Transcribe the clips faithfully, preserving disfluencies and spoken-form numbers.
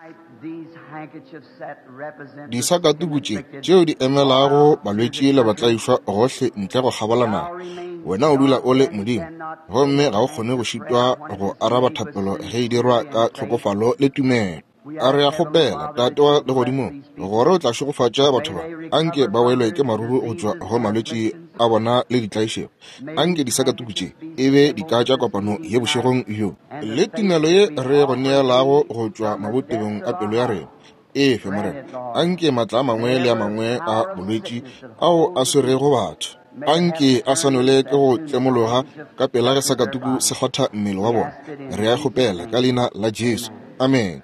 Disakatubutse tšeo di emelago balwetši le batlaišwa gohle ntle go gabalana. Wena o dula o le Modimo, gomme ga o kgone go šitwa go araba thapelo ge e dirwa ka tlhokofalo le tumelo. A re a kgopela tate wa legodimo gore o tla šogofatša batho ba anke ba welwe ke maruru go tšwa go malwetši a bona le ditlaišego, anke disakatubutse e be di ka tša kopano ye bošegong yo le tumelo ye re go neelago go tšwa mabotebong a pelo ya rena. Ee femorena, anke matla a mangwe le a mangwe a bolwetši ao a swerego batho, anke a sanole ke go tlemologa ka pela ge sakatubu se kgotha mmele wa bona. Re a kgopela ka leina la Jesu, amen.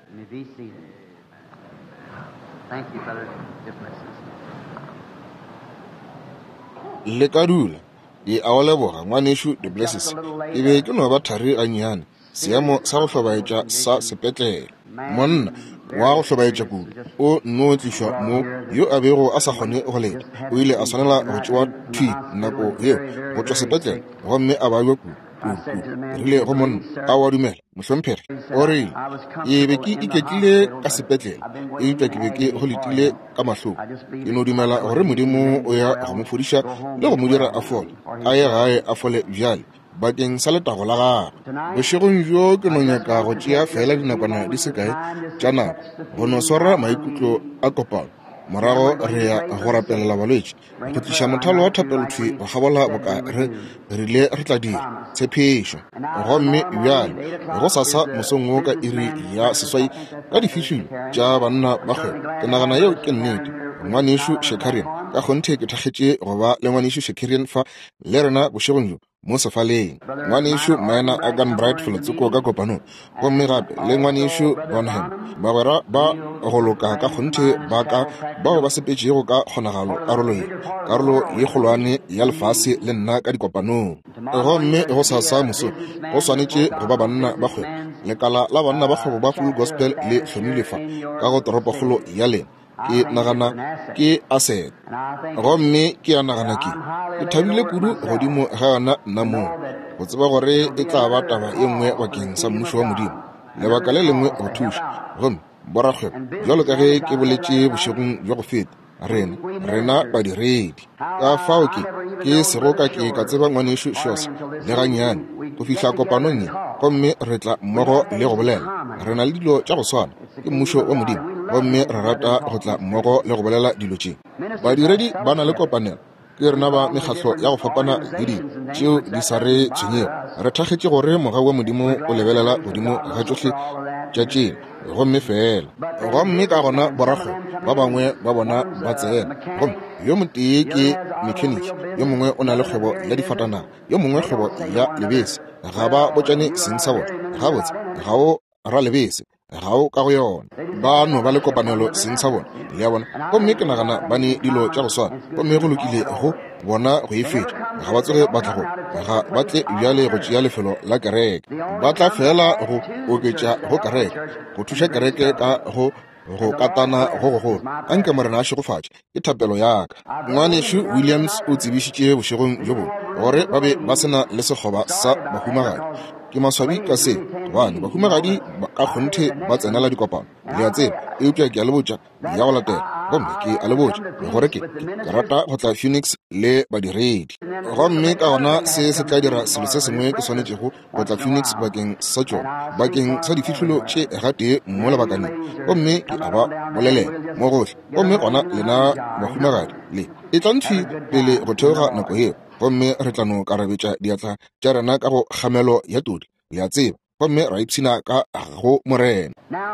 Thank you, Father. Your blessings. Le ka dula di a o leboga ngwanešu the blesses e be ke no ba thari a nnyane seemo sa go hlobaetša sa sepetlele. Monna wa go hlobaetša kudu o no tlišwa mo yo a bego a sa kgone go leta, o ile a swanela go tšewa thwi nako yeo go tšwa sepetlele gomme a ba bja kudu rile go monna a wa dumela mohlompheri o rile e be ke iketlile ka sepetlele e utwa ke be ke go letile ka mahloko. Ke no dumela gore Modimo o ya go mo fodiša le go mo dira a fole a ye gae a fole bjale bakeng sa letago la gagwe. Bošegong jo ke no nyaka go tšea fela dinakwana di se kae tša nako go no swara maikutlo a kopano, morago re ya go rapelela balwetši go tliša mothalo wa thapelothwi go gabola boka re rile re tla dira tshepešo gomme bjale go sasa mosong wo ka iri ya seswai ka difihlilo tša banna ba kgwebo. Ke nagana yeo ke nnete. Ngwanešu Shekarian ka kgonthe ke thakgetše go ba le ngwanešu Shekarian fa le rena bošegong jo mo sefaleng. Ngwanešu Maena a Gunbright Folotsoko ka kopanong gomme gape le ngwanešu Bonham bagwera ba goloka ka kgonthe ba ka bao ba sepetšego ka kgonagalo karolo ye karolo ye kgolwane ya lefase le nna ka dikopanong. Gomme go sasa moso go swanetše go ba banna ba kgwebo. Lekala la banna ba kgwebo ba Full Gospel le hlomile fa ka go toropokgolo ya lena ke nagana ke aset gomme ke a nagana ke ke thabile kudu godimo ga yona nna moo go tseba gore e tla ba taba e nngwe bakeng sa mmušo wa Modimo. Lebaka le lengwe go thuša gomme borakgwebo jalo ka ge ke boletše bošegong jwa go feta rena rena badiredi ka fao ke ke segoka ke ka tseba ngwanešu Shos le gannyane go fihla kopanong ye gomme re tla mmogo le go bolela rena le dilo tša go swana ke mmušo wa Modimo gomme re rata go tla mmogo le go bolela dilo tše. Badiredi ba na le kopanelo ke rena ba mekgatlo ya go fapana le di tšeo di sa re tshwenyego. Re thakgetše gore moga wa Modimo o lebelela godimo ga tšohle tša tšeo gomme fela gomme ka gona borakgwebo ba bangwe ba bona ba tsena gomme yo motee ke mechanic, yo mongwe o na le kgwebo ya difatanaga, yo mongwe kgwebo ya lebese. Ga ba botšane seng sa bona gabotse ga o ra lebese ga o ka go yona ba no ba le kopanelo seng sa bona le ya bona gomme ke nagana ba ne dilo tša go swana gomme go lokile go bona go e feta ga ba tsoge ba tla go ga ba tle bjale go tšea lefelo la kereke ba tla fela go oketša go kereke go thuša kereke ka go go katana go go golo. Anke morena a šegofatše ke thapelo yaka. Ngwanešu Williams o tsebišitše bošegong jo bone gore ba be ba sena le sekgoba sa bahumagadi. Ke maswabi ka se gobane bahumagadi ka kgonthe ba tsenela dikopano le ya tseba e upša ke a le botša ya go latela gomme ke a le botša gore ke ke rata go tla Phoenix le badiredi gomme ka gona se se tla dira selo se sengwe ke swanetšego go tla Phoenix bakeng sa tšona bakeng sa difihlilo tše gatee mo lebakaneng gomme ke a ba bolelela mo gohle gomme gona lena bahumagadi le e tla nthwi pele go theoga nako eo gomme re tla no karabetša diatla tša rena ka go kgamelo ya todi le a tseba gomme ra ipshina ka go morena.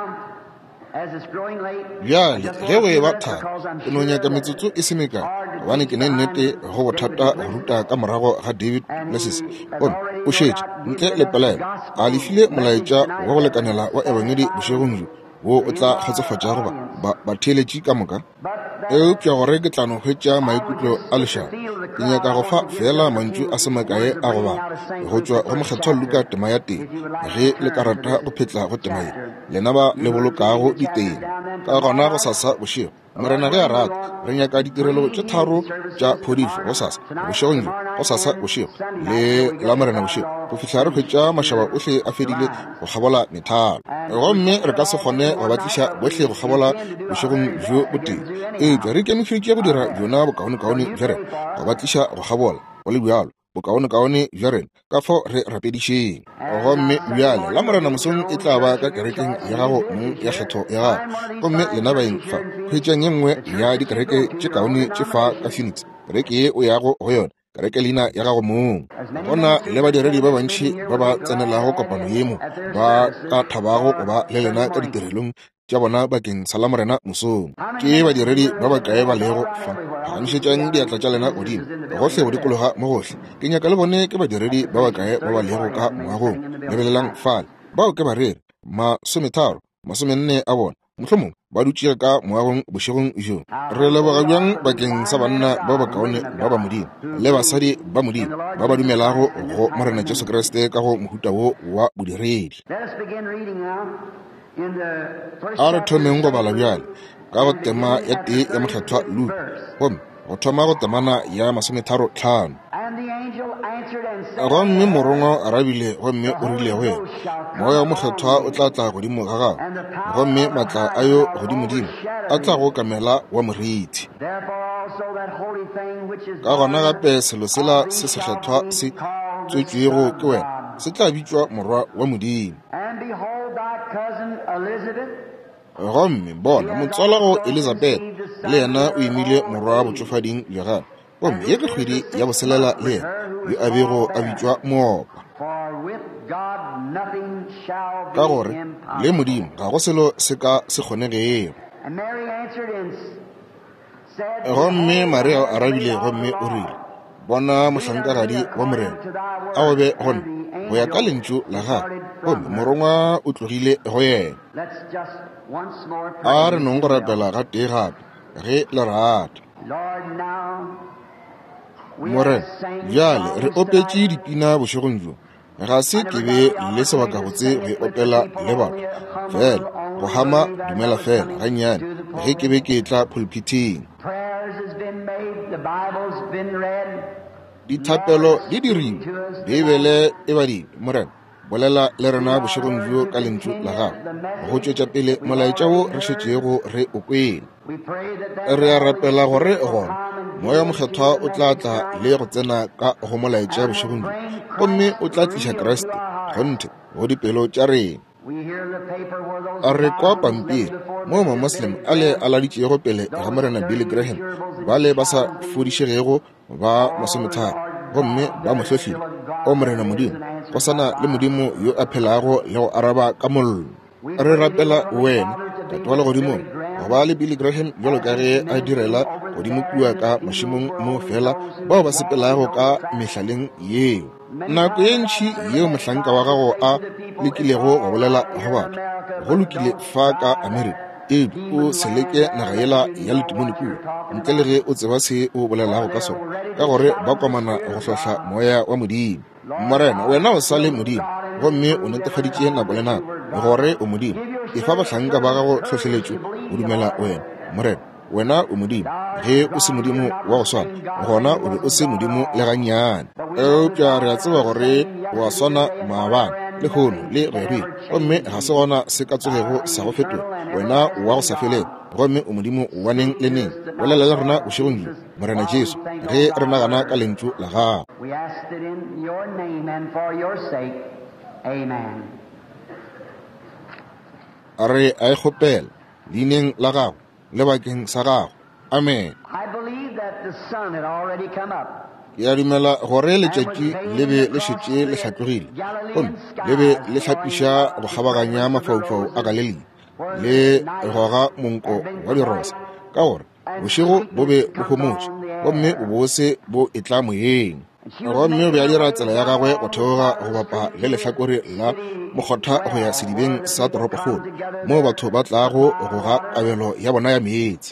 Bjale ge go e ba thata ke no nyaka metsotso e semekane gobane ke ne nnete go bothata go ruta ka morago ga David Blesses gomme o šetše ntle le pelaelo a lefile molaetša wa go lekanela wa ebangedi bošegong jo wo o tla kgotsofatša goba batheeletši ka moka e upša gore ke tla no hwetša maikutlo a lešaka. Ke nyaka go fa fela mantšu a semakae a go bala go tšwa go mokgethwa Luka tema ya teng ge le ka rata go phetla go tema ye lena ba le bolokago diteng ka gona go sasa bošego morena ge a rata re nyaka ditirelo tše tharo tša phodišo go sasa bošegong jo go sasa bošego le la morena bošego go fihla re hwetša mašaba ohle a fedile go kgabola methalo gomme re ka se kgone go batliša bohle go kgabola bošegong jo boteng eupša re ikemišeditše go dira yona bokaone-kaone bja rena go batliša go kgabola go le bjalo bokaone-kaone bja rena ka fo re rapedišeng gomme bjale la morena mosong e tla ba ka kerekeng ya gago mong ya kgetho ya gago gomme lena baeng fa hwetšeng ye nngwe ya dikereke tše kaone tše fa ka phoenix kereke ye o yago go yona kereke leina ya gago mong gona le badiredi ba bantši ba ba tsenelago kopano yemo ba ka thabago go ba le lena ka ditirelong tša bona bakeng sa la morena mosong ke badiredi ba ba kae ba lego fa gamišetšang diatla tša lena godimo gohle go dikologa mo gohle ke nyaka le bone ke badiredi ba ba kae ba ba lego ka moagong lebelelang fale bao ke barere masometharo masomenne a bona mohlomong ba dutše ka moagong bošegong jo re leboga bjang bakeng sa banna ba bakaone ba ba modimo le basadi ba modimo ba ba dumelago go morena Jesu Kriste ka go mohuta wo wa bodiredi a re thomeng go bala bjale ka go tema ya tee ya mokgethwa Luke gomme go thoma go temana ya masometharo tlhano gomme morongo a rabile gomme o rile go ena moya wa mokgethwa o tla tla godimo ga gago gomme matla a yo godimodimo a tla go kamela wa morithi ka gona gape selo sela se sekgethwa se tswetšwego ke wena se tla bitšwa morwa wa modimo gomme bona motswala go Elizabeth le yena o imile morwa wa botšofading bja gagwe gomme ye ke kgwedi ya boselela le yena yo a bego a bitšwa moopa ka gore le modimo ga go selo se ka se kgonegego gomme Maria a rabile gomme o rile bona mohlankagadi wa morena a go be gona go ya ka lentšu la gagwe gomme morongwa o tlogile go yena a re nong go rapela ga tee gape ge le rata morena bjale re opetše dipina bošegong jo ga se ke be le sebaka botse ge opela le batho fela go hama dumela fela gannyane ge ke be ke tla pulpiting dithapelo di diriwe bibele e badile morena bolela le rena bošegong jo ka lentšu la gago go tšwetša pele molaetša wo re šetšego re o kwele re a rapela gore gona moya mokgethwa o tla tla le go tsena ka go molaetša bošegong jo gomme o tla tliša Kriste gonthe go dipelo tša rena a re kwa pampiri mo mamoslem a le a laditšego pele ga morena Billy Graham ba le ba sa fodišegego ba masometharo gomme ba mohlohlile o morena modimo go sana le modimo yo a phelago le go araba ka mollo re rapela wena tate wa legodimong go ba le Billy Graham bjalo ka ge a direla godimo kua ka mašimong mo fela bao ba sepelago ka mehlaleng yeo nako ye ntšhi yeo mohlanka wa gago a lekilego go bolela go batho go lokile fa ka America edu o seleke naga yela ya letimone kua ntle le ge o tseba se o bolelago ka sona ka gore ba komana go hlahla moya wa modimo morena wena o sa le modimo gomme o netefaditše nako le nako gore o modimo e fa bahlanka ba gago tlhohleletšo o dumela wena morena wena o modimo ge o se modimo wa go swana gona o be o se modimo le gannyane eupša re a tseba gore wa swana maabane le hono le rerwile gomme ga se gona se ka tsogego sa go fetola wena wa go sa feleng gomme o modimo wa neng le neng bolela le rena bošegong jo morena Jesu ge re nagana ka lentšu la gago a re a e kgopela leineng la gago le bakeng sa gago amen ke a dumela gore letšatši le be le šetše le hlatlogile gomme le be le hlapiša go kgabaganya mafaufau a Galilei le goga monko wa dirosa ka gore bošego bo be bo homotše gomme o bose bo etla moyeng gomme o be a dira tsela ya gagwe go theoga go bapa le lehlakore la mokgotha go ya sedibeng sa toropokgolo moo batho ba tlago go ga kabelo ya bona ya meetse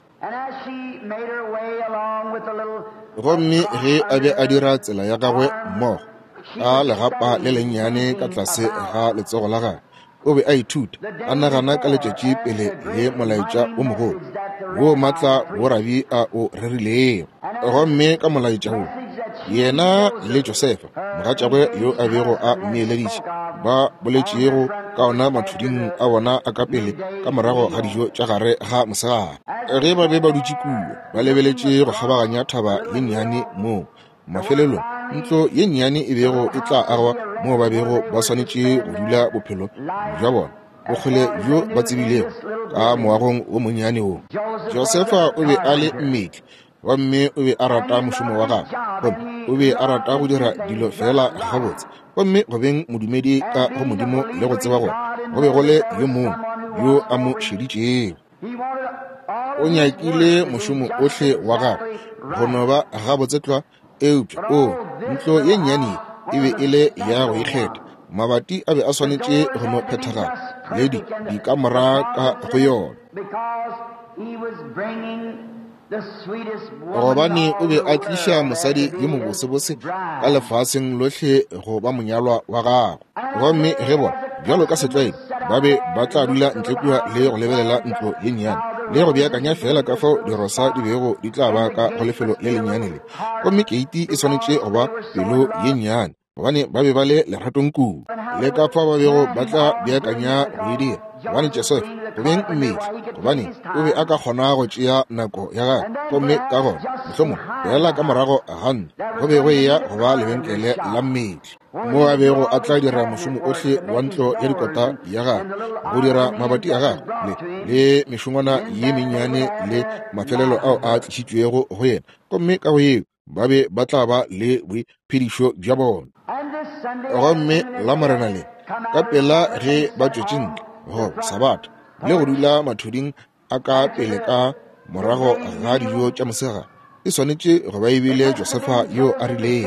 gomme ge a be a dira tsela ya gagwe mmogo ka legapa le lennyane ka tlase ga letsogo la gagwe o be a ithuta a nagana ka letšatši pele le molaetša o mogolo wo maatla wo Rabi a o rerilego. Gomme ka molaetša wo yena le Josefa mogatšagwe yo a bego a mmeeleditše ba boletšego ka ona mathuding a bona a ka pele ka morago ga dijo tša gare ga mosegare. Ge ba be ba dutše kuo ba lebeletše go kgabaganya thaba ye nnyane moo mafelelong ntlo ye nnyane e bego e tla agwa moo ba bego ba swanetše go dula bophelo bja bona bokgole bjo ba tsebilego ka moagong wo monnyane wo. Josefa o be a le mmedi gomme o be a rata mošomo wa gagwe gomme o be a rata go dira dilo fela gabotse gomme go beng modumedi ka go modimo le go tseba gore go be go le yo mongwe yo a mo šeditšego. O nyakile mošomo ohle wa gagwe go no ba gabotse tlwa eupša o ntlo ye nnyane e be e le ya go ikgetha mabati a be a swanetše go no phethagala le di dikamora ka go yona gobane o be a tliša mosadi yo mobosebose ka lefaseng lohle go ba monyalwa wa gagwe. Gomme ge bona bjalo ka setlwaedi ba be ba tla dula ntle kua le go lebelela ntlo ye nnyane le go beakanya fela ka fao dirosa di bego di tla ba ka go lefelo le lennyane le. Gomme keiti e swanetše go ba pelo ye nnyane gobane ba be ba le leratong kudu le ka fao ba bego ba tla beakanya go e dira gobane Josefa go beng mmedi gobane o be a ka kgona go tšea nako ya gagwe. Gomme ka gona mohlomong beela ka morago ganne go be go eya go ba lebenkele la mmedi mo a bego a tla dira mošomo ohle wa ntlo ya dikota ya gagwe go dira mabati a gagwe le mešongwana ye mennyane le mafelelo ao a tlišitšwego go yena. Gomme ka go eo ba be ba tla ba le boiphedišo bja bona. Gomme la morena le ka pela ge ba tšwetšentle go sabata le go dula mathuding a ka pele ka morago ga dijo tša mosegare e swanetše go ba ebile Josefa yo a rilego.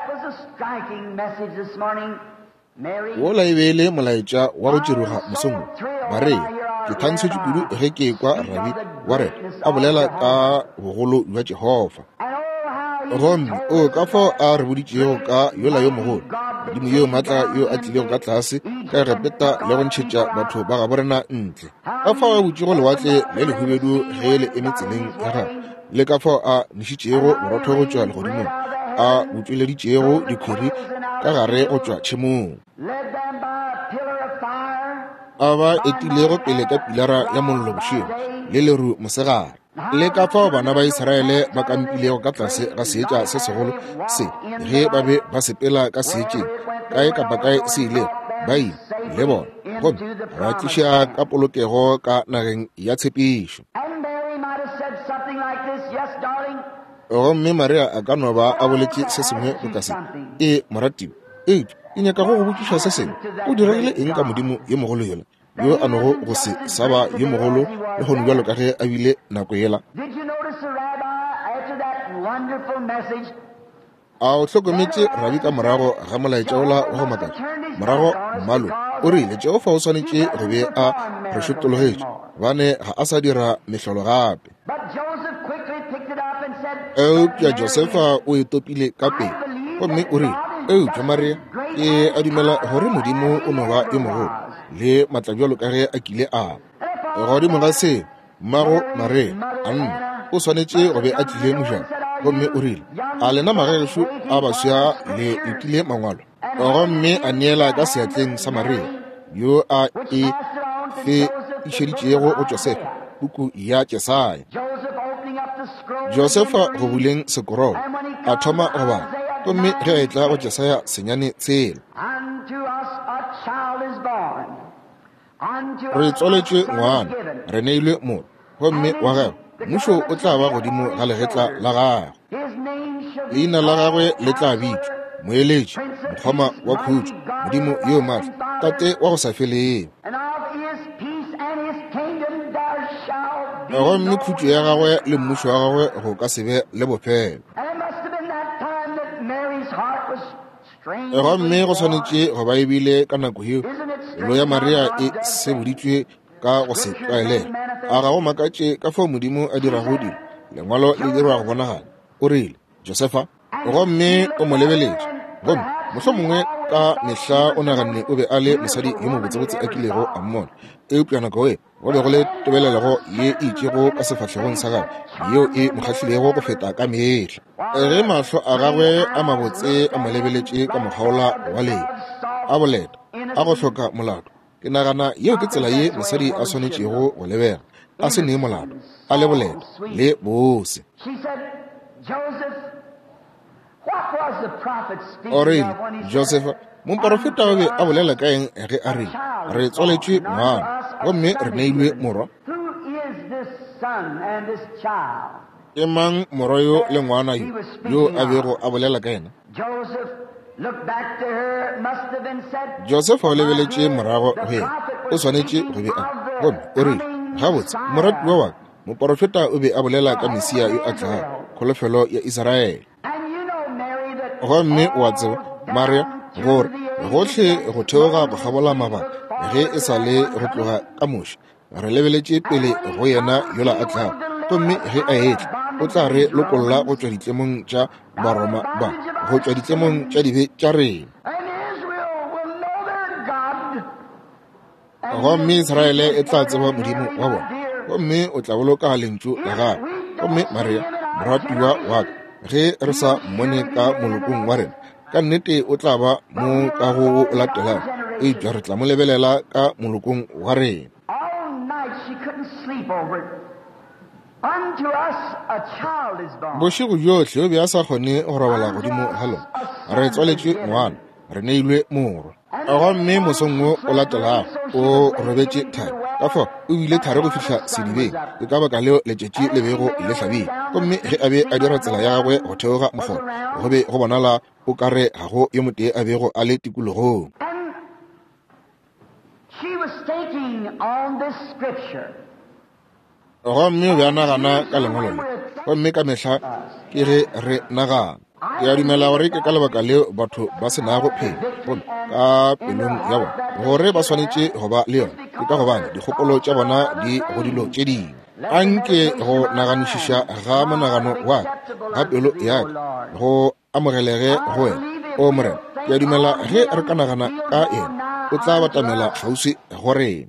Wola e be le molaetša wa go tširoga mosong Maria ke thantšhetše kudu ge ke kwa Rabi wa re a bolela ka bogolo bja Jehova. Gomme o ka fao a re boditšego ka yola yo mogolo modimo yo maatla yo a tlilego ka tlase ka repeta le go ntšhetša batho ba ga borena ntle ka fao a botšego lewatle le lehubedu ge le eme tseleng ya gagwe le ka fao a nešitšego borotho go tšwa legodimong a botsweleditšego dikhwiri ka gare go tšwa tšhemong a ba etilego pele ka pilara ya mollo bošego le leru mosegare le ka fao bana ba Iseraele ba kampilego ka tlase ga seetša se segolo se ge ba be ba sepela ka seetšeng kae kapa kae se ile ba ile le bona gomme ba tliša ka polokego ka nageng ya tshepišo. Gomme Maria a ka no ba a boletše se sengwe go ka se e moratiwa e e nyaka go go botšiša se sengwe o diregile eng ka modimo ye mogolo yola yo a nogo go se saba yo mogolo le go bjalo ka ge a bile nako yela. A o hlokometše Rabi ka morago ga molaetša ola wa go makatša morago mmalo o rile Jehova o swanetše go be a re šotologetše bane ga a sa dira mehlolo gape. Eupša Josefa o e topile ka pele gomme o rile eupša Maria ke a dumela gore modimo o no ba yo mogolo le matlabjalo ka ge a kile a godimo ga se mmago Maria a nna o swanetše go be a tlile mojana. Gomme o rile a lena magagešo a baswa le letile mangwalo gomme a neela ka seatleng sa Maria yo a e fe išeditšego go Josefa puku ya Jesaya. Josefa go buleng sekorolo a thoma go bala gomme ge a etla go Jesaya senyane tshela re tsoletše ngwana re neilwe motho gomme wa gagwe mmušo o tla ba godimo ga legetla la gagwe. Leina la gagwe le tla bitšwa moeletši mokgoma wa khutšo modimo yo maatla tate wa go sa feleng. Gomme khutšo ya gagwe le mmušo wa gagwe go ka se be le bophelo. Gomme go swanetše go ba ebile ka nako yeo pelo ya Maria e se boditšwe ka go se tlwaelela a ga go makatše ka fao modimo a dirago dilo lengwalo le dirwa go bonagala o rile Josefa gomme o mo lebeletše gomme mohlomongwe ka mehla o naganne o be a le mosadi yo mo botsebotse a kilego a mmona eupša nako e go be go le tebelelego ye e itšego ka sefatlhegong sa gagwe yeo e mo kgahlilego go feta ka mehla ge mahlo a gagwe a mabotse a mo lebeletše ka mokgaola wa lena a boleta a go hloka molato ke nagana yeo ke tsela ye mosadi a swanetšego go lebega a se nee molato a le boleta le bose orele Joseph moprofeta o be a bolela ka eng ge a re re tswaletšwe ngwana gomme re neilwe morwa ke mang morwa yo le ngwana yo yo a bego a bolela ka ena Joseph o lebeletše morago go ena o swanetše go be a gomme o re gabotse moratiwa wa moprofeta o be a bolela ka Mesia yo a tlago kgolofelo ya Iseraele gomme wa tseba Maria gore gohle go theoga go gabola mabaka ge e sa le go tloga ka moši re lebeletše pele go yena yola a tlago gomme ge a etla o tla re lokolola go tšwa ditlemong tša baroma ba go tšwa ditlemong tša dibe tša rena gomme Iseraele e tla tseba modimo wa bona gomme o tla boloka lentšu la gagwe gomme Maria moratiwa wa ka ge re sa mmone ka molokong wa rena ka nnete o tla ba mo ka go o latelang eupša re tla mo lebelela ka molokong wa rena bošego bjotlhe o be a sa kgone go robala godimo ga lona re tswaletše ngwana re neilwe morwa gomme mosong o o latelago o robetše thari ka fao o bile thari go fihla sedibeng ke ka baka leo letšatši le bego le hlabile gomme ge a be a dira tsela ya gagwe go theoga mokgoro go be go bonala o ka re ga go yo motee a bego a le tikologong gomme o be a nagana ka lengwalo le gomme ka mehla ke ge re nagana ke a dumela gore ke ka lebaka leo batho ba se nago phela gomme ka pelong ya bona gore ba swanetše go ba le yona ke ka gobane dikgopolo tša bona di go dilo tše dingwe a nke go naganišiša ga monagano wa ga pelo yaka go amogelege go wena o morena ke a dumela ge re ka nagana ka ena o tla batamela kgauswi go rena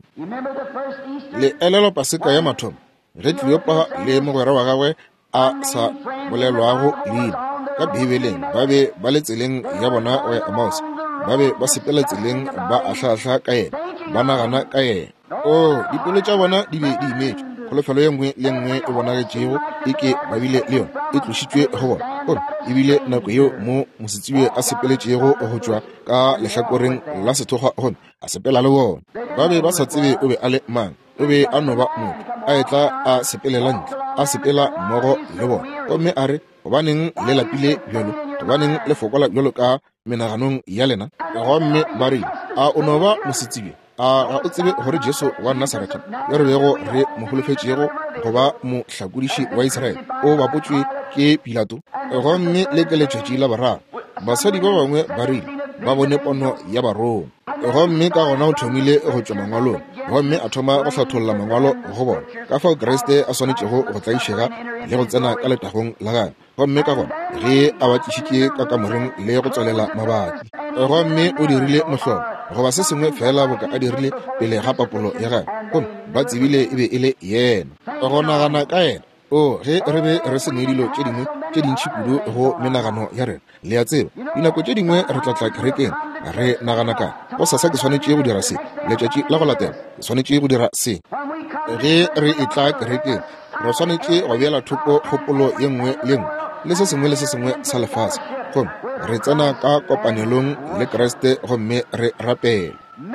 le elelo paseka ya mathomo ge Kleopa le mogwera wa gagwe a sa bolelwago leina ka Bibeleng ba be ba le tseleng ya bona o ya Emmaus ba be ba sepela tseleng ba ahlaahlaa ka yena ba nagana ka yena o dipelo tša bona di be di imetšwe kgolofelo ye nngwe le nngwe e bonagetšego e ke ba bile le yona e tlošitšwe go bona gomme ebile nako yeo mo mosetsiwe a sepeletšego go tšwa ka lehlakoreng la sethoga gomme a sepela le bona ba be ba sa tsebe o be a le mang o be a no ba motho a etla a sepelela ntle a sepela mmogo le bona gomme a re gobaneng le lapile bjalo gobaneng le fokola bjalo ka menaganong ya lena gomme ba re a o no ba mosetsibe a ga o tsebe gore Jesu wa Nasareta yo re bego re mo holofetšego go ba mohlakodiši wa Iseraele o bapotšwe ke Pilato gomme le ke letšatši la boraro basadi ba bangwe ba rile ba bone pono ya baroma gomme ka gona o thomile go tšwa mangwalong gomme a thoma go hlatholla mangwalo go bona ka fao Kriste a swanetšego go tlaišega le go tsena ka letagong la gagwe gomme ka gona ge a batlišitše ka kamoreng le go tswalela mabati gomme o dirile mohlolo goba se sengwe fela boka a dirile pele ga papolo ya gagwe gomme ba tsebile e be e le yena go nagana ka yena o ge re be re se nee dilo tše dingwe tše dintšhi kudu go menagano ya rena le ya tseba dinako tše dingwe re tlatla kerekeng re nagana ka go sasa ke swanetše go dira se letšatši la go latela ke swanetše go dira se ge re e tla kerekeng re swanetše go beela thoko kgopolo ye nngwe le nngwe le se sengwe le se sengwe sa lefase gomme re tsena ka kopanelong le Kriste gomme re rapela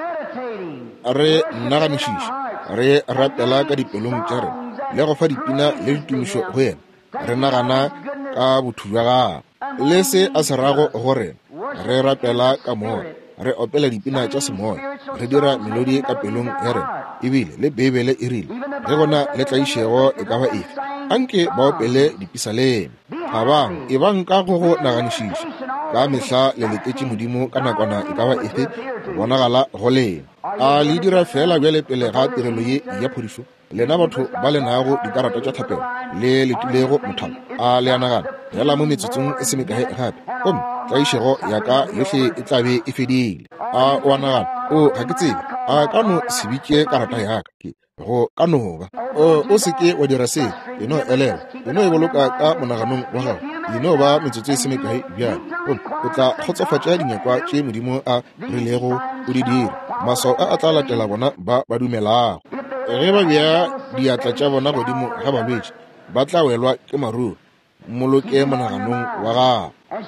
re naganišiša re rapela ka dipelong tša rena le go fa dipina le ditumišo go yena re nagana ka botho bja gagwe le se a se rago go rena re rapela ka moya re opela dipina tša semoya re dira melodi ka pelong ya rena ebile le Bibele e rile ge gona le tlaišego e ka ba efe anke ba opele dipisaleme ga bang e bang ka go go naganišiša ka mehla le letetše modimo ka nakwana e ka ba efe go bonagala go lena a le dira fela bjale pele ga tirelo ye ya phodišo lena batho ba le nago dikarata tša thapelo le letulego mothalo a le anagana fela mo metsotsong e se mekae gape gomme tlaišego ya ka yohle e tlabe e fedile. A wa nagana o ga ke tsebe a ka no sebike karata ya ka ke go ka no ba o o se ke wa dira se eno elela eno e boloka ka monaganong wa gago eno ba metsotso e se mekae bjang o tla kgotsofatša dinyakwa tše modimo a rilego o di dira maswao a a tla latela bona ba ba dumelago ge ba bea diatla tša bona godimo ga balwetši ba tla welwa ke maruru moloke monaganong wa gago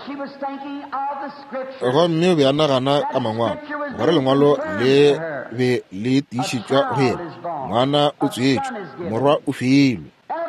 gomme o be a nagana ka mangwalo gore lengwalo le be le tiišitšwa go yena ngwana o tswetšwe morwa o filwe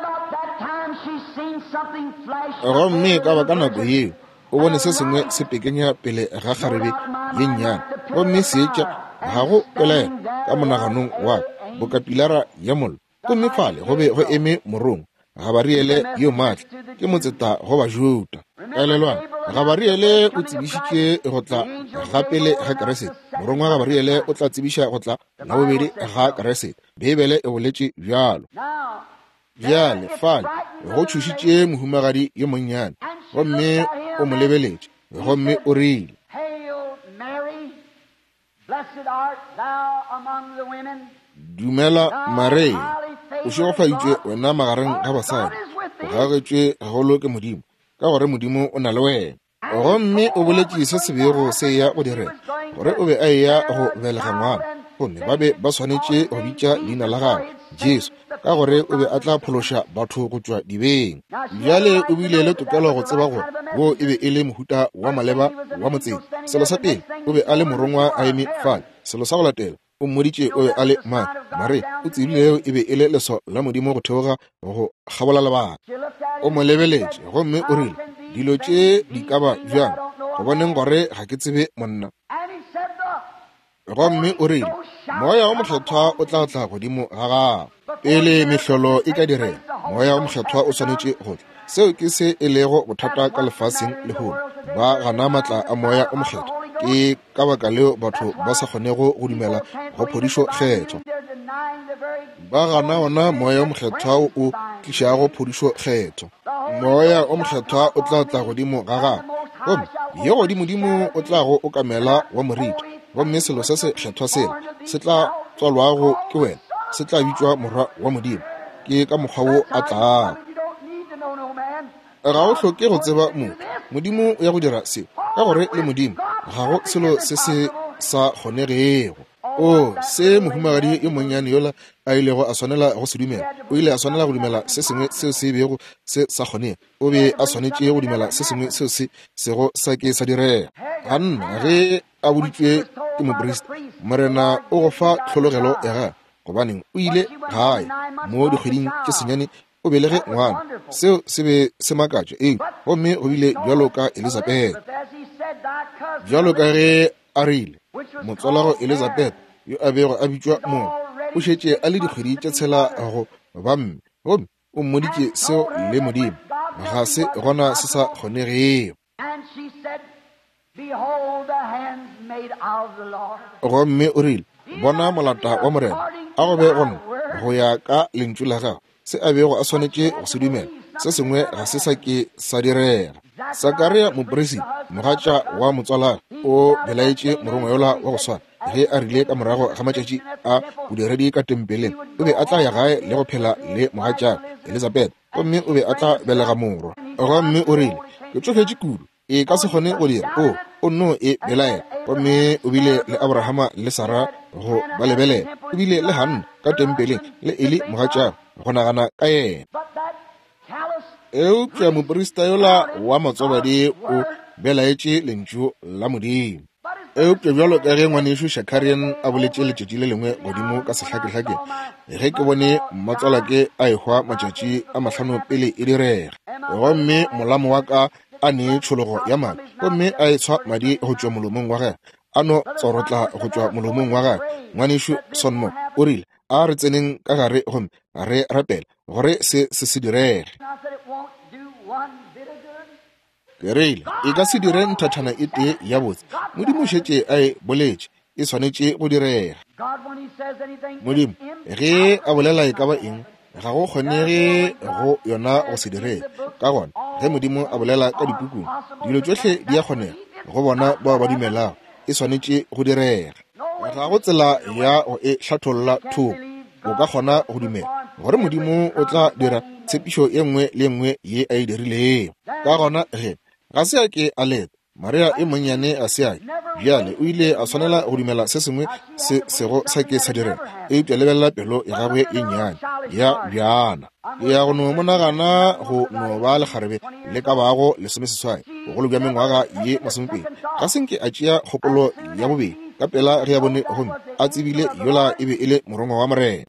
gomme ka ba ka nako yeo o bone se sengwe se pekenya pele ga kgarebe ye nnyane gomme seetša ga go pelaela ka monaganong wa bokapilara ya mollo gomme fale go be go eme morong Gabariele yo maatla ke motseta go ba Juda elelwana Gabariele o tsibišitše go tla gapele ga Keresete morongwa Gabariele o tla tsibiša go tla la bobedi ga Keresete Bibele e boletše bjalo bjale fale go tšhošitše mohumagadi yo monnyane gomme o mo lebeletše gomme o rile Dumela Maria o šegofaitšwe wena magareng ga basadi o gagetšwe gagolo ke modimo ka gore modimo o na le wena gomme o boletše se sebego se ya go direla gore o be a eya go belega ngwana gomme ba be ba swanetše go bitša leina la gagwe Jesu ka gore o be a tla phološa batho go tšwa dibeng bjale o bile le tokelo go tseba gore wo e be e le mohuta wa maleba wa motseng selo sa pele o be a le morongwa a eme fale selo sa go latela o mmoditše o be a le man mare o tsebilego e be e le leso la modimo go theoga go gabola lebaka o mo lebeletše gomme o rile dilo tše di ka ba bjang go boneng gore ga ke tsebe monna gomme o rile moya o mokgethwa o tla tla godimo ga gago pele mehlolo e ka direla moya o mokgethwa o swanetše go tla seo ke se e lego bothata ka lefaseng le gona ba gana matla a moya o mokgethwa ke ka baka leo batho ba sa kgonego go dumela go phodišo kgetho ba gana ona moya o mokgethwa o tlišago phodišo kgetho moya o mokgethwa o tla tla godimo ga gago gomme ye godimodimo o tlago o kamela wa moriti gomme selo se se kgethwa sela se tla tswalwago ke wena se tla bitšwa morwa wa modimo ke ka mokgwa wo a tlago ga o hloke go tseba motho modimo ya go dira seo ka gore le modimo ga go selo se se sa kgonegego o se mohumagadi yo monnyane yola a ilego a swanela go se dumela o ile a swanela go dumela se sengwe seo se bego se sa kgonege o be a swanetše go dumela se sengwe seo se sego sa ke sa direga ganna ge a boditšwe ke moprista morena o go fa tlhologelo ya ga gobaneng o ile gae mo dikgweding ke senyane o belege ngwana seo se be se makatša eo gomme go bile bjalo ka Elizabeth bjalo ka ge a rile motswalago Elizabeth yo a bego a bitšwa mo o šetše a le dikgwedi tše tshela go bamme gomme o mmoditše seo le modimo ga se gona se sa kgonegego gomme o rile bona molata wa morena a go be gona go ya ka lentšu la gago se a bego a swanetše go se dumela se sengwe ga se sa ke sa direga Sakaria mopresi mogatša wa motswala o belaetše morongwa yola wa go swana ge a rile ka morago ga matšatši a bodiredi ka tempeleng o be a tla ya gae le go phela le mogatša Elizabeth gomme o be a tla belega morwa gomme o rile ke tsofetše kudu e ka se kgone go dira o o no e belaela gomme o bile le Abrahama le Sara go ba lebelela o bile le Hanna ka tempeleng le Eli mogatša go nagana ka yena eupša moprista yola wa matswabadi o belaetše lentšu la modimo eupša bjalo ka ge ngwanešo Shakarian a boletše letšatši le lengwe godimo ka sehlakehlake ge ke bone matswalake a ehwa matšatši a mahlano pele e direga gomme molamo wa ka a ne tšhologo ya madi gomme a etshwa madi go tšwa molomong wa gage a no tsorotla go tšwa molomong wa gage ngwanešo Sonmo o rile a re tseneng ka gare gomme a re rapela gore se se se direge ke reile e ka se dire nthathana e tee ya botse modimo šetše a e boletše e swanetše go direga modimo ge a bolela e ka ba eng ga go kgonege go yona go se dire ka gona ge modimo a bolela ka dipukung dilo tsotlhe di a kgonega go bona ba ba dumela e swanetse go direga ga go tsela ya go e hlatholla thoko o ka kgona go dumela gore modimo o tla dira tshepišo e nngwe le nngwe ye a e dirileng ka gona ge ga se a ke a leta Maria e monnyane a seae bjale o ile a tshwanela go dumela se sengwe se sego sa ke sa direng e utlwa lebelela pelo ya gagwe e nnyane ya bjana e ya go no monagana go no ba le kgarebe le ka bago lesomeseswai bogolo bja mengwaga ye masomepedi ga senke a tšea kgopolo ya bobedi ka pela ge ya bone gomme a tsebile yola e be e le morongwa wa morena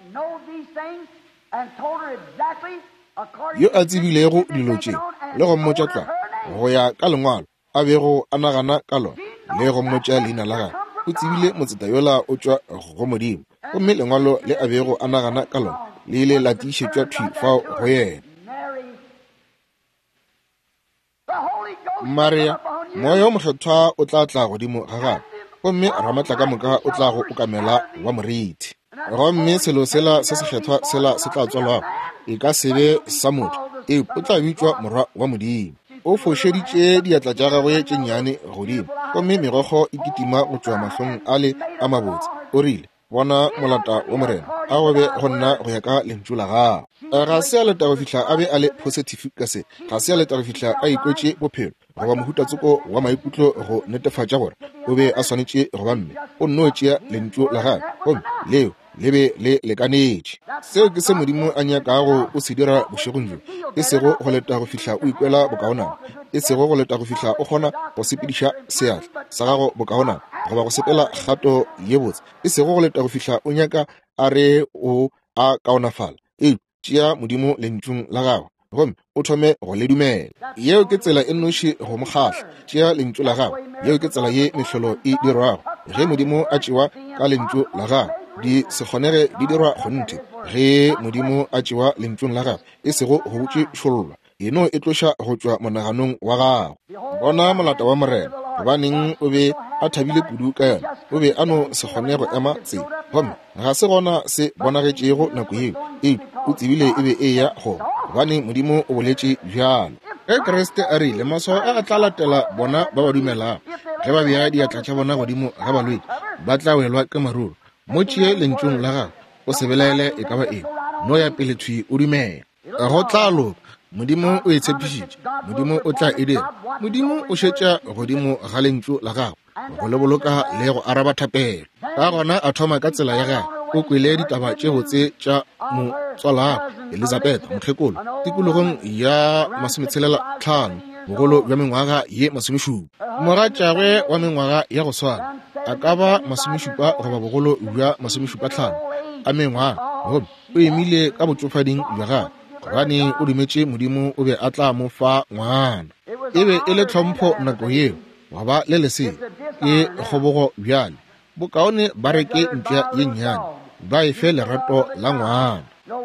yo a tsebilego dilo tše le go mmotša tla go ya ka lengwalo a bego a nagana ka lona le go mmotša leina la gagwe o tsebile motseta yola o tšwa go modimo gomme lengwalo le a bego a nagana ka lona le ile la tiišetšwa thwi fao go yena Maria moya o mokgethwa o tla tla godimo ga gagwe gomme ramatla ka moka o tla go okamela wa moriti gomme selo sela se se kgethwa sela se tla tswalwa e ka sebe sa motho e o tla bitswa morwa wa modimo o fošeditše diatla tša gagwe tše nnyane godimo gomme merogo e kitima go tšwa mahlong a le a mabotse o rile bona molata wa morena a gobe go nna go ya ka lentšu la gago ga se a leta go fihla a be a le positive ka se ga se a leta go fihla a ikwetše bophelo goba mohutatsoko wa maikutlo go netefatša gore o be a swanetše goba mme o nno tšea lentšu la gagwe gomme leo le be le lekanetše seo ke se modimo a nyakago o se dira bošegong jo e sego go leta go fihla o ikwela bokaonana e sego go leta go fihla o kgona go sepediša seatla sa gago bokaonana goba go sepela kgato ye botse e sego go leta go fihla o nyaka a re o a kaonafala e tšea modimo lentšung la gagwe gomme o thome go le dumela yeo ke tsela e nnoši go mokgatlha tšea lentšu la gagwe yeo ke tsela ye mehlolo e dirwago ge modimo a tšewa ka lentšu la gagwe di se kgonege di dirwa gonte ge modimo a tšewa lentšung la gagwe e sego go botše šollwa eno e tloša go tšwa monaganong wa gago bona molata wa morena gobaneng o be a thabile kudu ka yona o be a no se kgone go ema tsela gomme ga se gona se bonagetšego nako yeo e o tsebile e be e ya go gobane modimo o boletše bjalo ge kreste a rile maswao a tla latela bona ba ba dumelago ge ba bea diatla tša bona godimo ga balwedi ba tla welwa ke maruru mo tšee lentšong la gagwe o se belaele e ka ba eng no ya pele thwi o dumela go tla loka modimo o e tshepišitše modimo o tla e dira modimo o šetša godimo ga lentšu la gagwe go le boloka le go araba thapelo ka gona a thoma ka tsela ya gagwe o kwele ditaba tše botse tša motswalagwe Elizabeth mokgekolo tikologong ya masometshelela tlhano bogolo bja mengwaga ye masomešupa mogatšagwe wa mengwaga ya go swana a ka ba masomešupa goba bogolo bja masomešupa tlhano a mengwaga gomme o emile ka botsofading bja gagwe gobane o dumetše modimo o be a tla mo fa ngwana e be e le tlhompho nako yeo wa ba le lesea ke kgobogo bjale bokaone ba re ke mpša ye nnyane ba e fe lerato la ngwana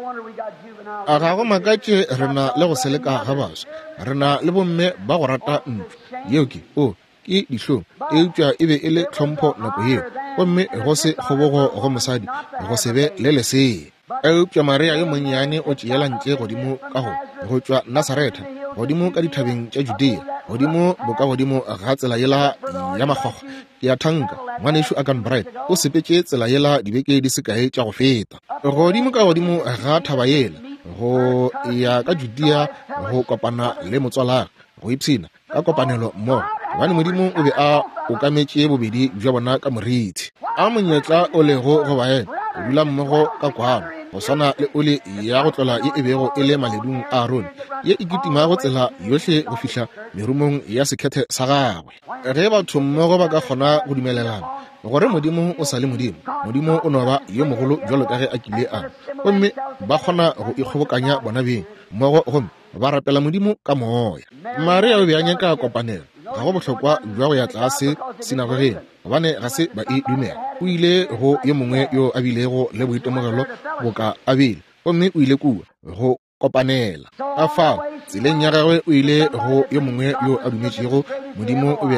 a ga go makatše re na le go seleka ga baswa re na le bomme ba go rata ntlo yeo ke o ke dihlong e utswa e be e le tlhompho nako yeo gomme go se kgobogo go mosadi go se be le lesea eupša Maria yo monnyane o tšeela ntle godimo ka go go tšwa Nasareta godimo ka dithabeng tša Judea godimo boka godimo ga tsela yela ya makgwakgwa ya thanka ngwanešo a kan bright o sepetše tsela yela dibeke di se kae tša go feta godimo ka godimo ga thaba yela go ya ka Judea go kopana le motswalagwe go ipshina ka kopanelo mmogo gobane modimo o be a okametše bobedi bja bona ka moriti a monyetla o lego go baena o dula mmogo ka kwano go swana le ole ya go tlola ye e bego e le maledung a Aarone ye e kitima go tsela yohle go fihla merumong ya sekgethe sa gagwe ge batho mmogo ba ka kgona go dumelelana gore modimo o sa le modimo modimo o no ba yo mogolo jalo ka ge a kile a gomme ba kgona go ikgobokanya bona beng mmogo gomme ba rapela modimo ka moya Maria o be a nyaka kopanelo ga go bohlokwa jwa go ya tlase sinagogeng gobane ga se ba e dumela o ile go ye mongwe yo a bilego le boitemogelo boka a bile gomme o ile kua go kopanela a fao tseleng ya gagwe o ile go ye mongwe yo a dumetšego modimo o be a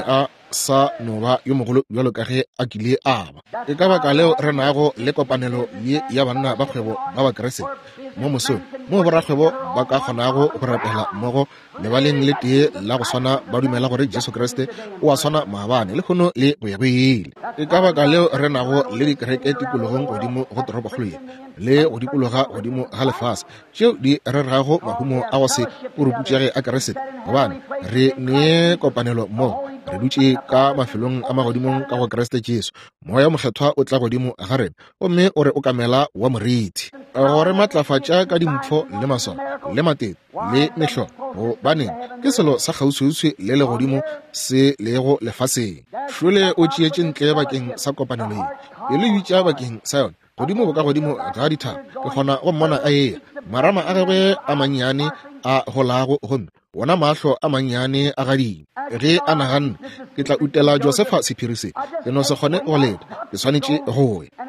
sa noba yo mogolo bjalo ka ge a kile a ba. E ka baka leo re nago le kopanelo ye ya banna ba kgwebo ba ba Krese mo mosong mo borakgwebo ba ka kgonago go rapela mmogo lebaleng le tee la go swana ba dumela gore Jesu Kriste o a swana maabane le kgono le boyaboele. E ka baka leo re nago le dikereke tikologong godimo go toropokgolo ye le go dikologa godimo ga lefase tšeo di rerago mahumo a go se o ruputšege a Keresete gobane re nee kopanelo mo re dutše ka mafelong a magodimong ka go Kreste Jesu. Moya mokgethwa o tla godimo ga rena gomme o re o kamela wa moriti gore matlafatša ka dimpho le maswa le matete le mehlo go baneng ke selo sa kgauswiuswi le le godimo se lego lefaseng. Šole o tšeetše ntle bakeng sa kopanelo ye e le bitša bakeng sa yone godimo bo ka godimo ga dithaba ke kgona go mmona a eya marama a gagwe a mannyane a golago gomme wona mahlo a mannyane a gadimo ge a naganne ke tla utela Josefa sephiri se ke no se kgone go leta ke swanetše go ya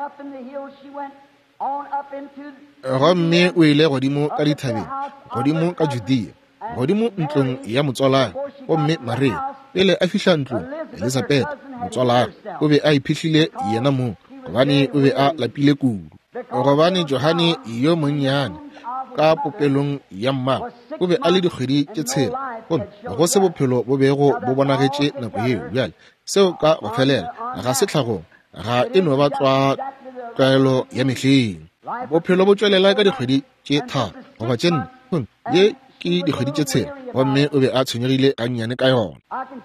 gomme o ile godimo ka dithabeng godimo ka Judea godimo ntlong ya motswalagwe gomme Maria pele a fihla ntlong Elizabeth motswalagwe o be a iphihlile yena moo gobane o be a lapile kudu gobane Johane yo monnyane ka popelong ya mmago o be a le dikgwedi tše tshela gomme go se bophelo bo bego bo bonagetše nako yeo bjale seo ka go felela ga se tlhagong ga e no ba tlwaelo ya mehleng bophelo bo tšwelela ka dikgwedi tše tharo goba tše nne gomme ye ke dikgwedi tše tshela gomme o be a tshwenyegile ka nnyane ka yona.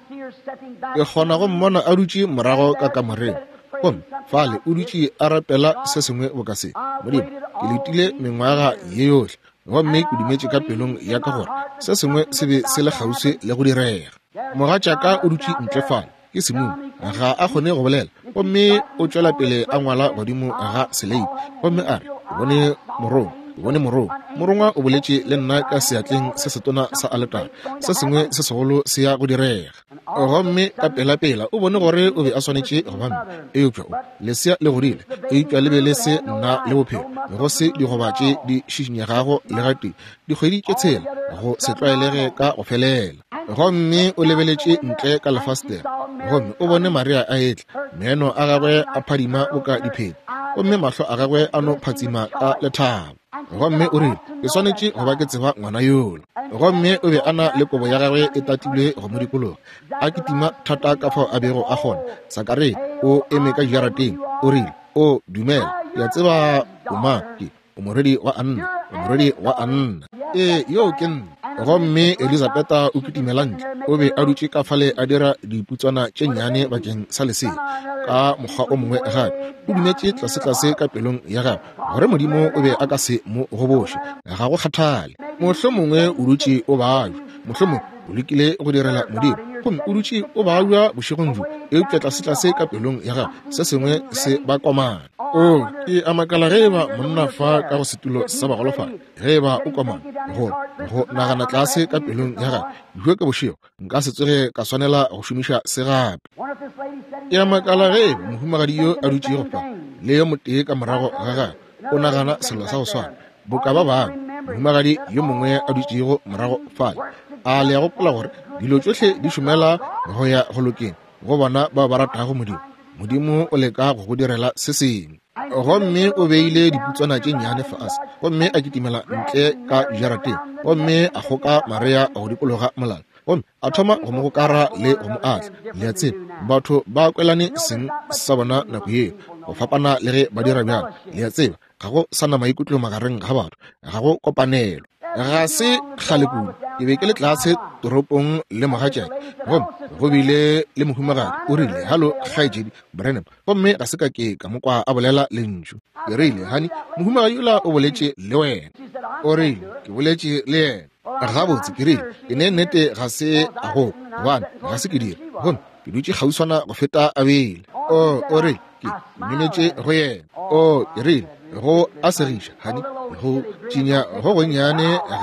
Ke kgona go mmona a dutše morago ka kamoreng gomme fale o dutše a rapela se sengwe boka se modimo ke letile mengwaga ye yohle gomme ke dumetše ka pelong ya ka gore se sengwe se be se le kgauswi le go direga. Mogatšaka o dutše ntle fale ke Simone ga a kgone go bolela gomme o tšwela pele a ngwala godimo ga seleipi gomme a re bone morong bone morong morongwa o boletše le nna ka seatleng se setona sa aletara se sengwe se segolo se ya go direga gomme ka pela-pela o bone gore o be a swanetše gobane e upša o lesea le godile e upša le be le se nna le bophelo go se digoba tše di šišinyegago le gate dikgwedi tše tshela go se tlwaelege ka go felela gomme o lebeletše ntle ka lefastera gomme o bone Maria a etla meno a gagwe a phadima o ka diphedi gomme mahlo a gagwe a no phatsima ka lethabo gomme o rile ke swanetše go ba ke tseba ngwana yola gomme o be a na le kobo ya gagwe e tatilwe go mo dikologa a kitima thata ka fao a bego a kgona Sakare o eme ka jarateng o rile o dumela ya tseba omake o moredi wa anna o moredi wa anna e yo ke nna gomme Elizabeta o kitimela ntle o be a dutše ka fale a dira diputswana tše nnyane bakeng sa lesea ka mokgwa o mongwe gape o dumetše tlase-tlase ka pelong ya gagwe gore modimo o be a ka se mo goboše ga go kgathale mohlho mongwe o dutše o baajwa mohlho mongwe o lekile go direla modimo gomme o dutše o baajwa bošegong jo e upša tlase-tlase ka pelong ya gagwe se sengwe se ba komana o ke a makala ge ba monna fa ka go setulo sa bagolofala ge ba o komana go go nagana tlase ka pelong ya gagwe jo ke bošego nka se tsoge ka swanela go šomiša se gape ke a makala ge mohumagadi yo a dutše go fa le yo motee ka morago ga gagwe o nagana selo sa go swana boka ba bangwe mohumagadi yo mongwe a dutšego morago fale a le ya gopola gore dilo tsohle di šomela go ya go lokeng go bona ba ba ratago modimo modimo o leka go go direla se sengwe gomme o beile diputswana tše nnyane fase gomme a kitimela ntle ka jarateng gomme a goka Maria go dikologa molala gomme a thoma go mo gokara le go mo atla le a tsebe batho ba kwelane seng sa bona nako yeo go fapana le ge ba dira bjalo le a tseba ga go sana maikutlo magareng ga batho ga go kopanelo ga se kgale kudu ke be ke le tlase toropong le mogatšake gomme go bile le mohumagadi o rile halo kgaetšedi Branham gomme ga se ka ke ka mokwa a bolela le ntšu ke rile hani mohumagadi yola o boletše le wena o rile ke boletše le yena gabotse ke rile ke ne nnete ga se a go gobane ga se ke dira gomme ke dutše kgauswana go feta a bele o o rile ke menetše go yena o ke rile go a segiša hani go tšinya go gonnyane ga gagwe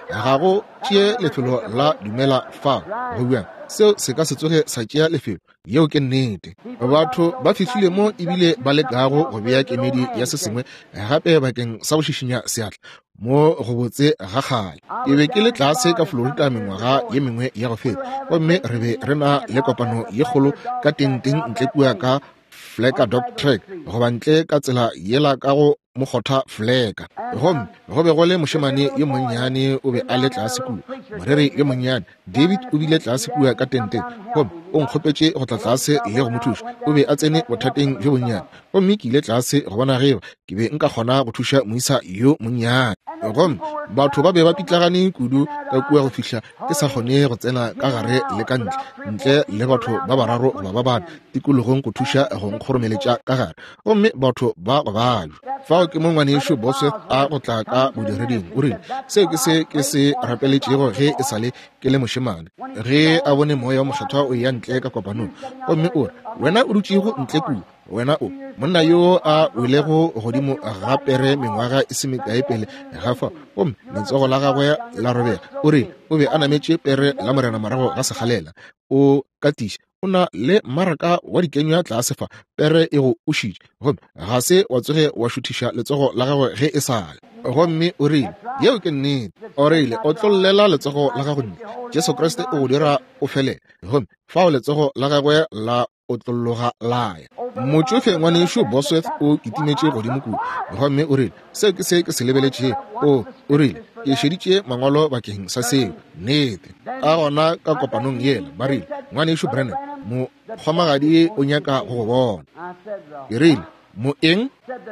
ga go tšee lefelo la dumela fa go bjang seo se ka se tsoge sa tšea lefelo yeo ke nnete. Batho ba fihlile mo ebile ba lekago go bea kemedi ya se sengwe gape bakeng sa go šišinya seatla mo go botse ga gale. Ke be ke le tlase ka Florida mengwaga ye mengwe ya go feta, gomme re be re na le kopano ye kgolo ka tenteng ntle kua ka Flekerdorp Track goba ntle ka tsela yela ka go mogotha Fleka. Gomme go be go le mošemane ye monnyane o be a le tlase kua, morere ye monnyane David o bile tlase kua ka tenteng, gomme o nkgopetše go tla tlase le go mothuša, o be a tsene bothateng jo bonnyane. Gomme ke ile tlase go bona geo ke be nka kgona go thuša moisa yo monnyane. Gomme batho ba be ba pitlagane kudu ka kua go fihla ke sa kgone go tsena ka gare le ka ntle, ntle le batho ba bararo goba ba bane tikologong go thuša go nkgoromeletša ka gare. Gomme batho ba go balwa fao ke mo ngwanešo Bosworth a go tla ka bodireding o rile seo ke se ke se rapeletšego ge e sale ke le mošemane, ge a bone moya wa mokgethwa o ya ntle ka kopanong. Gomme o re wena o dutšego ntle kua, wena o monna yo a welego godimo ga pere mengwaga e se mekae pele ga fa. Gomme letsogo la gagwe la robega o rile o be a nametše pere la morena morago ga segalela o katiša, o na le mmaraka wa dikenywa tlase fa pere e go ušitše. Gomme ga se wa tsoge wa šuthiša letsogo la gagwe ge e sale. Gomme o rile yeo ke nnete, o rile o tlollela letsogo la gago ntle, Jesu Kriste o go dira o felele. Gomme fao letsogo la gagwe la o tlolloga laya. Motsofe ngwanešo Bosworth o kitimetše godimo kua. Gomme o rile seo ke se ke se lebeletše, o o rile ke šeditše mangwalo bakeng sa seo nnete. A gona ka kopanong yela ba rile ngwanešo Brennan mokgwamagadi o nyaka go go bona. Ke rile mo eng?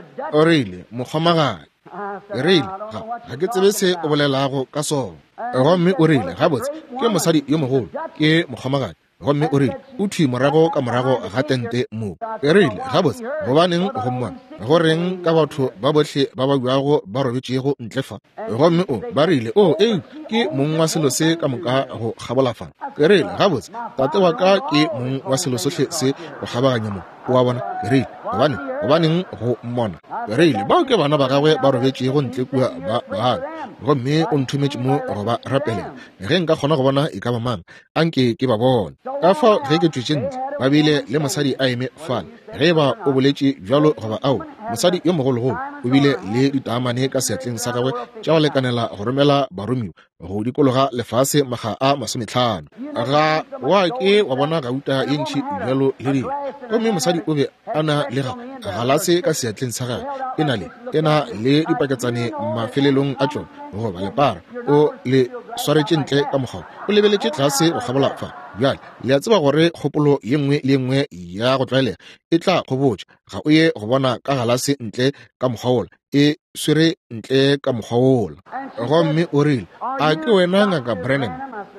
O rile mokgwamagadi. Ke rile ga ke tsebe se o bolelago ka sona. Gomme o rile gabotse ke mosadi yo mogolo ke mokgwamagadi. Gomme o rile o thwi morago ka morago ga tente mo. Ke rile gabotse gobaneng go mmona go reng ka batho ba botlhe ba ba buago ba robetšego ntle fa. Gomme o ba rile o e ke mong wa selo se ka moka go gabolafana. Ke rile gabotse tate wa ka ke mong wa selo sotlhe se go gabaganya mo o a bona. Ke rile gobane gobaneng go mmona. Ke rile bao ke bana ba gagwe ba robetšego ntle kua ba bana. Gomme o nthumetše mo go ba rapelela ge nka kgona go bona e ka ba mang anke ke ba bona. Ka fao ge ke tšwetše ntle ba bile le mosadi a eme fane, ge ba o boletše bjalo goba ao mosadi yo mogologolo o bile le ditaamane ka seatleng sa gagwe tša go lekanela go romela baromiwa go dikologa lefase maga a masomehlano. Ga wa ke wa bona gauta ye ntšhi bjalo le dilo. Gomme mosadi o be a na le ga galase ka seatleng sa gagwe e na le e na le dipaketsane mafelelong a tšona goba lepara o le swaretše ntle ka mogao o lebeletše tlase go gabolafa. Bjale le a tseba gore kgopolo ye nngwe le nngwe ya go tlwaelega e tla go botša ga o ye go bona ka galase ntle ka mokgwaola e swere ntle ka mokgwaola. Gomme o rile a ke wena ngaka Brennan?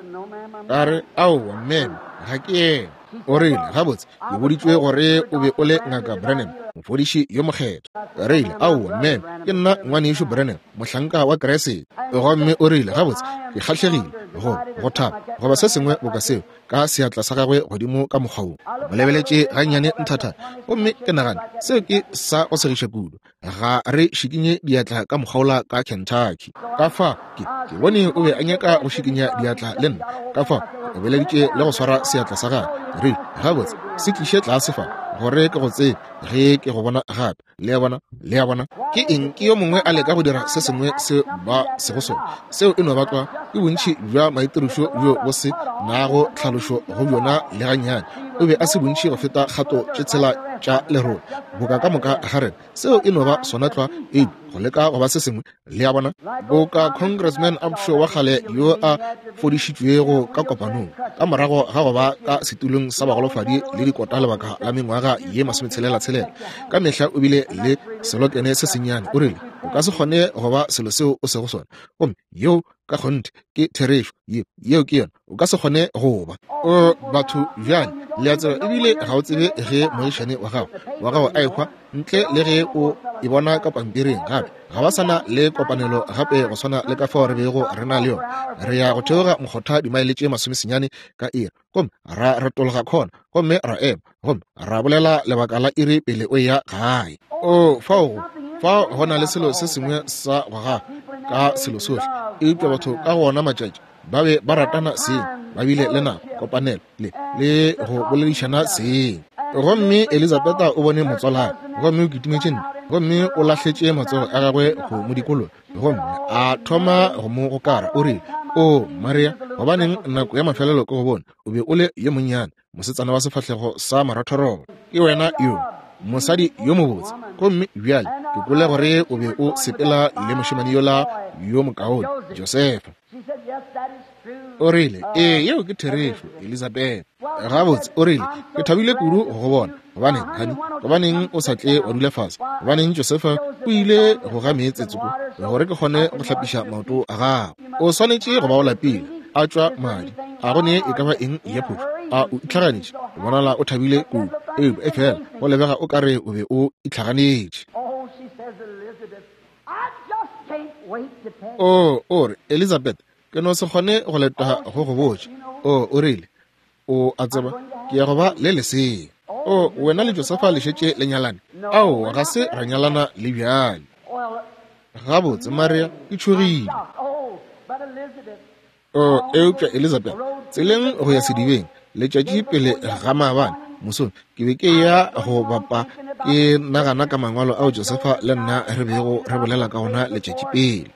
Ka re aowa mmeme ga ke ena. O rile gabotse ke boditšwe gore o be o le ngaka Brennan mofodiši yo mokgetho. Ka rile aowa mmeme ke nna ngwanešo Brennan mohlanka wa Krese. Gomme o rile gabotse ke kgatlhegile go go thapa goba se sengwe bo ka seo ka seatla sa gagwe godimo ka mokgwaong. Mo lebeletše gannyane nthata. Gomme ke nagana seo ke sa go segiša kudu ga re šikinye diatla ka mokgwaola ka Kentucky. Ka fa ke ke bone o be a nyaka go šikinya diatla le nna ka fa o beleditše le go swara seatla sa gagwe. Re gabotse se tliše tlase fa gore ke go tsebe ge ke go bona gape le ya bona le ya bona ke eng ke yo mongwe a leka go dira se sengwe se ba se go sona seo e no batlwa ke bontšhi bja maitirišo bjo bo se nago tlhalošo go bjona le gannyane o be a se bontšhi go feta kgato tše tshela tša lerole boka ka moka ga rena seo e no ba sona tlwa e go leka go ba se sengwe le ya bona boka Congressman Upshaw wa gale yo a fodišitšwego ka kopanong ka morago ga go ba ka setulong sa bagolofadi le dikota lebaka la mengwaga ye masometshelela-tshelela ka mehla o bile le selokene se senyane o rile o ka se kgone go ba selo seo o se go sona gomme yo ka kgonte ke therešo yeo ke yona o ka se kgone go ba o batho bjane le a tseba ebile ga o tsebe ge moišane wa gago wa gago a ekgwa ntle le ge o e bona ka pampiring gape ga ba sana le kopanelo gape go swana le ka fao re bego re na le yona re ya go theoga mokgotha dimailetše masomesenyane ka iri gomme ra retologa kgona gomme ra ema gomme ra bolela lebaka la iri pele o ya gae o fao fa hona le selo se sengwe sa goga ka selo sohle eupša batho ka gona matšatši ba be ba ratana seng ba bile le nako kopanelo le le go boledišana seng gomme Elizabeta o bone motswalae gomme o kitimetše nna gomme o lahletše matsogo a gagwe go mo dikolong gomme a thoma go mo gokara o re o Maria gobaneng nako ya mafelelo ke go bona o be o le yo monnyane mosetsana wa sefahlego sa marathoroba ke wena yo mosadi yo mobotse gomme bjale ke kole gore o be o sepela le mošemane yola yo mokaone Josefa o rile ee yeo ke therefo Elizabeth gabotse o rile ke thabile kudu go bona gobaneng hani gobaneng o sa tle wa dula fase gobaneng Josefa o ile go ga meetse tsoko gore ke kgone go hlapiša maoto a gago o swanetše go ba o lapile a tšwa madi a gone e ka ba eng ya phošo a o itlhaganetše o bonala o thabile kudu e e fela go lebega o kare o be o itlhaganetše o o re Elizabeth ke no se kgone go leta go go botša o o rile o a tseba ke ya go ba le leseng o wena le Josefa le šetše le nyalane ao ga se ra nyalana le bjale gabotse Maria ke tšhogile o eupša Elizabeth tseleng go ya sedibeng letšatši pele ga maabane mosong ke be ke ya go bapa ke nagana ka mangwalo ao Josefa le nna re bego re bolela ka gona letšatši pele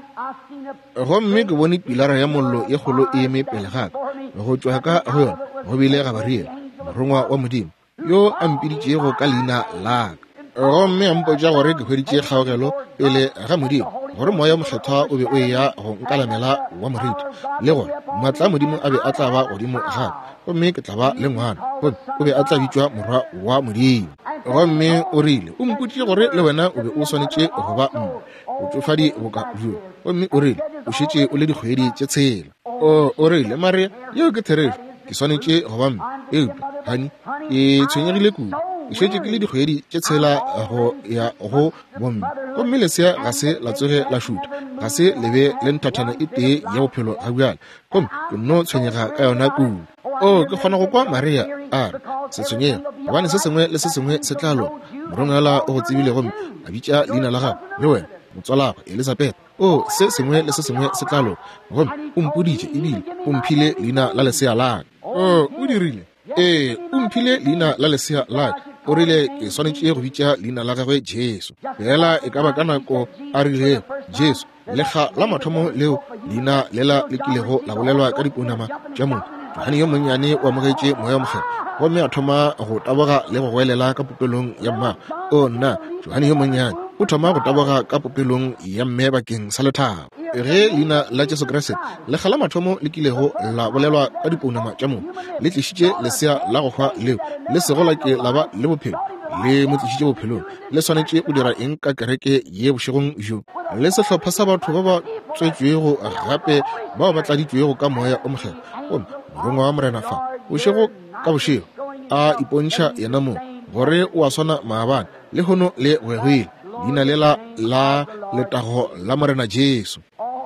gomme ke bone pilara ya mollo ye kgolo e eme pele gaka go tšwa ka go yona go bile Gabariele morongwa wa Modimo yo a mpiditšego ka leina laka gomme a mpotša gore ke hweditše kgaogelo pele ga Modimo gore moya mohlethwa o be o ya go nkalamela wa moriti le gore maatla Modimo a be a tla ba godimo gape gomme ke tla ba le ngwana gomme o be a tla bitšwa morwa wa Modimo gomme o rile o mpotše gore le wena o be o swanetše go ba mme o tsofadi boka jo gomme o rile o šetše o le dikgwedi tše tshela o o rile Maria yeo ke therefo ke swanetše go ba mme eupša hani ke tshwenyegile kudu ke šetše ke le dikgwedi tše tshela go ya go bomme gomme lesea ga se la tsoge la šuta ga se lebe le nthathana e tee ya bophelo ga bjale gomme ke no tshwenyega ka yona kudu o ke kgona go kwa Maria a re se tshwenyega gobane se sengwe le se sengwe se tla lona morongela o go tsebile gomme a bitša leina la gago le wena motswalago Elizabeth o se sengwe le se sengwe se tla lona gomme o mpoditše ebile o mphile leina la lesea laka o o dirile ee o mphile leina la lesea laka o rile ke swanetše go bitša leina la gagwe Jesu fela e ka ba ka nako a rile Jesu lekga la mathomo leo leina lela le kilego la bolelwa ka dipounama tša motho Johane yo monnyane o amogetše moya mogelo gomme a thoma go taboga le go goelela ka popelong ya mma o nna Johane yo monnyane o thoma go taboga ka popelong ya mme bakeng sa lethabo ge leina la Jesu Kriste lekga la mathomo le kilego la bolelwa ka dipounama tša motho le tlišitše lesea la go hwa leo le segola ke la ba le bophelo le mo tlišitše bophelong le swanetše o dira eng ka kereke ye bošegong jo le sehlopha sa batho ba ba tswetšwego gape bao ba tladitšwego ka moya o mogelo gomme morongwa wa morena fa bošego ka bošego a ipontšha yena moo gore o a swana maabane le hono le gwegwele leina lela la letago la morena Jesu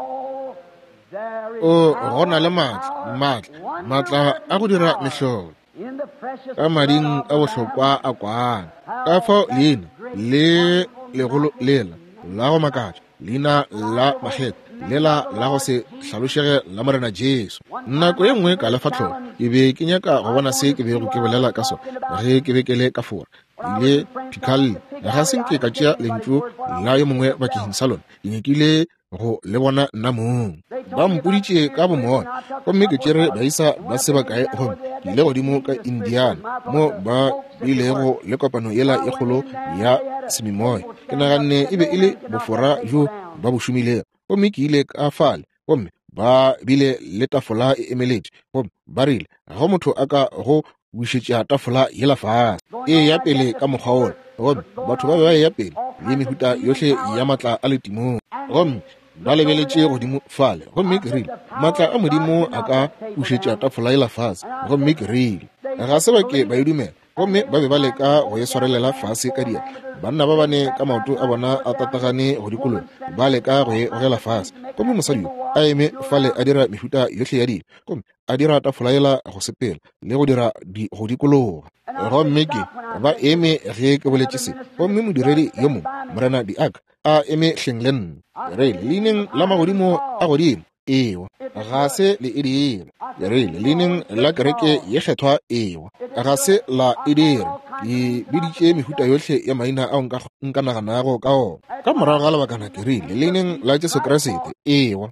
o gona le maatla maatla maatla a go dira mehlolo ka mading a bohlokwa a kwana ka fao leina le legolo lela la go makatša leina la makgetho lela la go se hlalošege la morena Jesu nako ye nngwe ka lefahlolo ke be ke nyaka go bona se ke bego ke bolela ka sona ge ke be ke le ka fora ile phikhalle ga se nke ka tšea lentšu la yo mongwe bakeng sa lona ke nyakile go le bona nna mong ba mpoditše ka bomona gomme ke tšere ba isa ba se ba kae gomme ke ile godimo ka Indiana mo ba bilego le kopano yela e kgolo ya semimoya ke naganne e be e le bofora jo ba bo šomilego gomme ke ile ka fale gomme ba bile le tafola e emeletše gomme ba rile ga motho a ka go bušetša tafola yela fase e ya pele ka mokgwa ona gomme batho ba ba ya pele le mehuta yohle ya matla a letimong gomme ba lebeletše godimo fale gomme ke rile matla a Modimo a ka bušetša tafola yela fase gomme ke rile ga se ba ke ba e dumela gomme ba be ba leka go e swarelela fase ka dia banna ba bane ka maoto a bona a tatagane go dikolong ba leka go e ogela fase gomme mosadi a eme fale a dira mehuta yotlhe ya dilo gomme a dira tafolaela go sepela le go dira di go dikologa gomme ke ba eme ge ke boletse se gomme modiredi yo mongwe morena diaka a eme hleng le nna re leineng la magodimo a godimo ewa ga se le edire re leineng la kereke ye kgethwa ewa ga se la edire ke biditše mehuta yotlhe ya maina a nka naganago ka ona ka morago ga lebakana ke rile leineng la jesu kriste ewa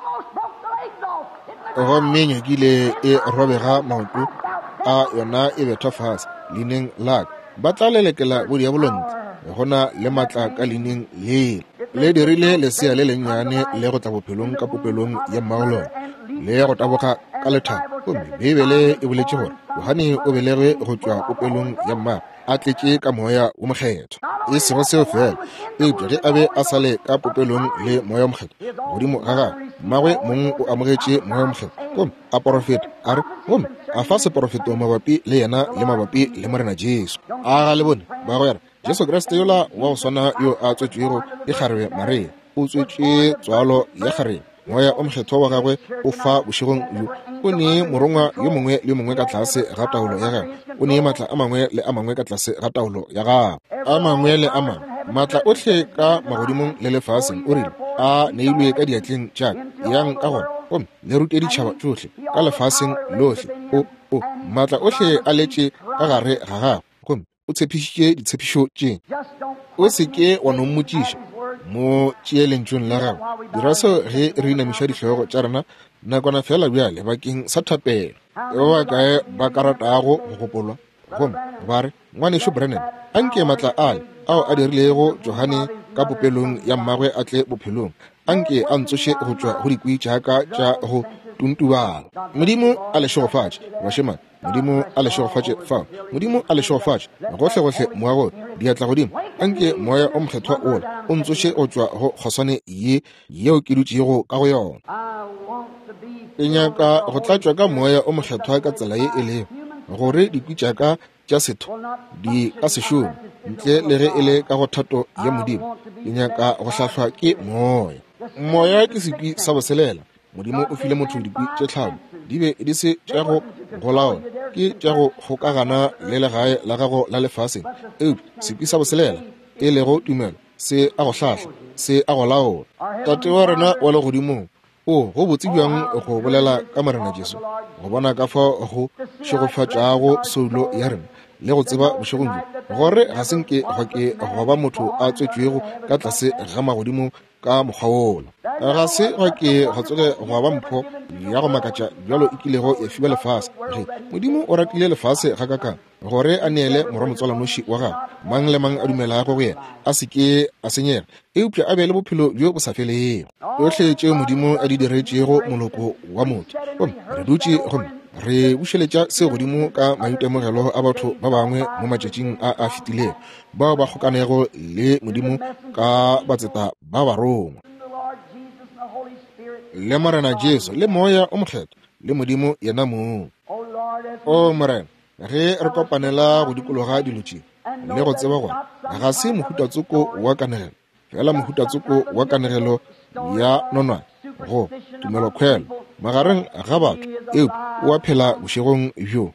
gomme nyakile e robega maoto a yona e betha fase leineng laka ba tla lelekela bodiabolontle gona le matla ka leineng le le dirile lesea le lennyane le go tla bophelong ka popelong ya mmaolong le go taboga ka lethabo gomme bebele e boletše gore yohane o belegwe go tšwa popelong ya mma a tletše ka moya o mokgetho e sego seo fela eupša ge a be a sale ka popelong le moya o mokgetho godimo ga gagwe mmagwe mongwe o amogetše moya o mokgetho gomme a porofeta a re gomme a fa seporofeto mabapi le yena le mabapi le morena jesu a ga le bone ba go yara jesu kriste yola wa go swana yo a tswetšwego e kgarebe maria o tswetše tswalo ya kgarebe moya o mokgetho wa gagwe o fa bošegong yo o ne morongwa yo mongwe le mongwe ka tlase ga taolo ya gagwe o ne matla a mangwe le a mangwe ka tlase ga taolo ya gagwe a mangwe le a mangwe matla otlhe ka magodimong le lefaseng o rile a neilwe ka diatleng jaaka yang ka gona gomme le rute ditšhaba tsotlhe ka lefaseng lotlhe o o matla otlhe a letše ka gare ga gagwe gomme o tshepišitše ditshepišo tše o seke wa no mmotšiša mo tšeelentšong la gago dira seo ge re inamiša ditlhogo tša rena nakwana fela bjale bakeng sa thapelo e ba kae ba ka ratago go gopolwa gomme ba re ngwanešo brennan a nke matla ale ao a dirilego johane ka popelong ya mmagwe a tle bophelong a nke a ntsoše go tšwa go dikwi tšaka tša go tuntubala modimo a lešogofatše bašemane modimo a lešogofatše fao modimo a lešogofatše gohle-gohle moago diatla godimo a nke moya o mokgethwa ola o ntsoše go tšwa go kgoswane ye yeo ke dutšego ka go yona ke nyaka go tlatšwa ka moya o mokgethwa ka tsela ye e lego gore dikwi tšaka tša setho di ka sešome ntle le ge e le ka go thato ya modimo ke nyaka go hlahlwa ke moya moya ke sekwi sa boselela modimo o file motho dikwi tše tlhano di be di se tša go golaona ke tša go gokagana le legae la gago la lefaseng eo sekwi sa boselela e lego tumelo se a go hlahla se a go laola tate wa rena wa legodimong o go botse bjang go bolela ka morena jesu go bona ka fa go šegofatšago soulo ya rena le go tseba bošegong jo gore ga senke go ke go ba motho a tswetšwego ka tlase ga magodimo ka mokgwa wola ga se go ke go tswele go ba mpho ya go makatša bjalo e kilego ya fiwa lefase ge modimo o ratile lefase ga kakang gore a neele morwa motswalanoši wa gago mang le mang a dumelago go yena a seke a senyega eupša a be le bophelo bjo bo sa felego otlhe tšeo modimo a di diretšego moloko wa motho gomme re dutše gomme re bušeletša se godimo ka maitemogelo a batho ba bangwe mo matšatšing a a fetilego bao ba kgokanego le modimo ka batseta ba barongwa le morena jesu le moya o mokgetho le modimo yena moo o morena ge re kopanela go dikologa dilo tše le go tseba gore ga se mohutatsoko wa kanegelo fela mohutatsoko wa kanegelo ya nonwane go tumelo kgwelo magareng ga batho eo o a phela bošegong bjo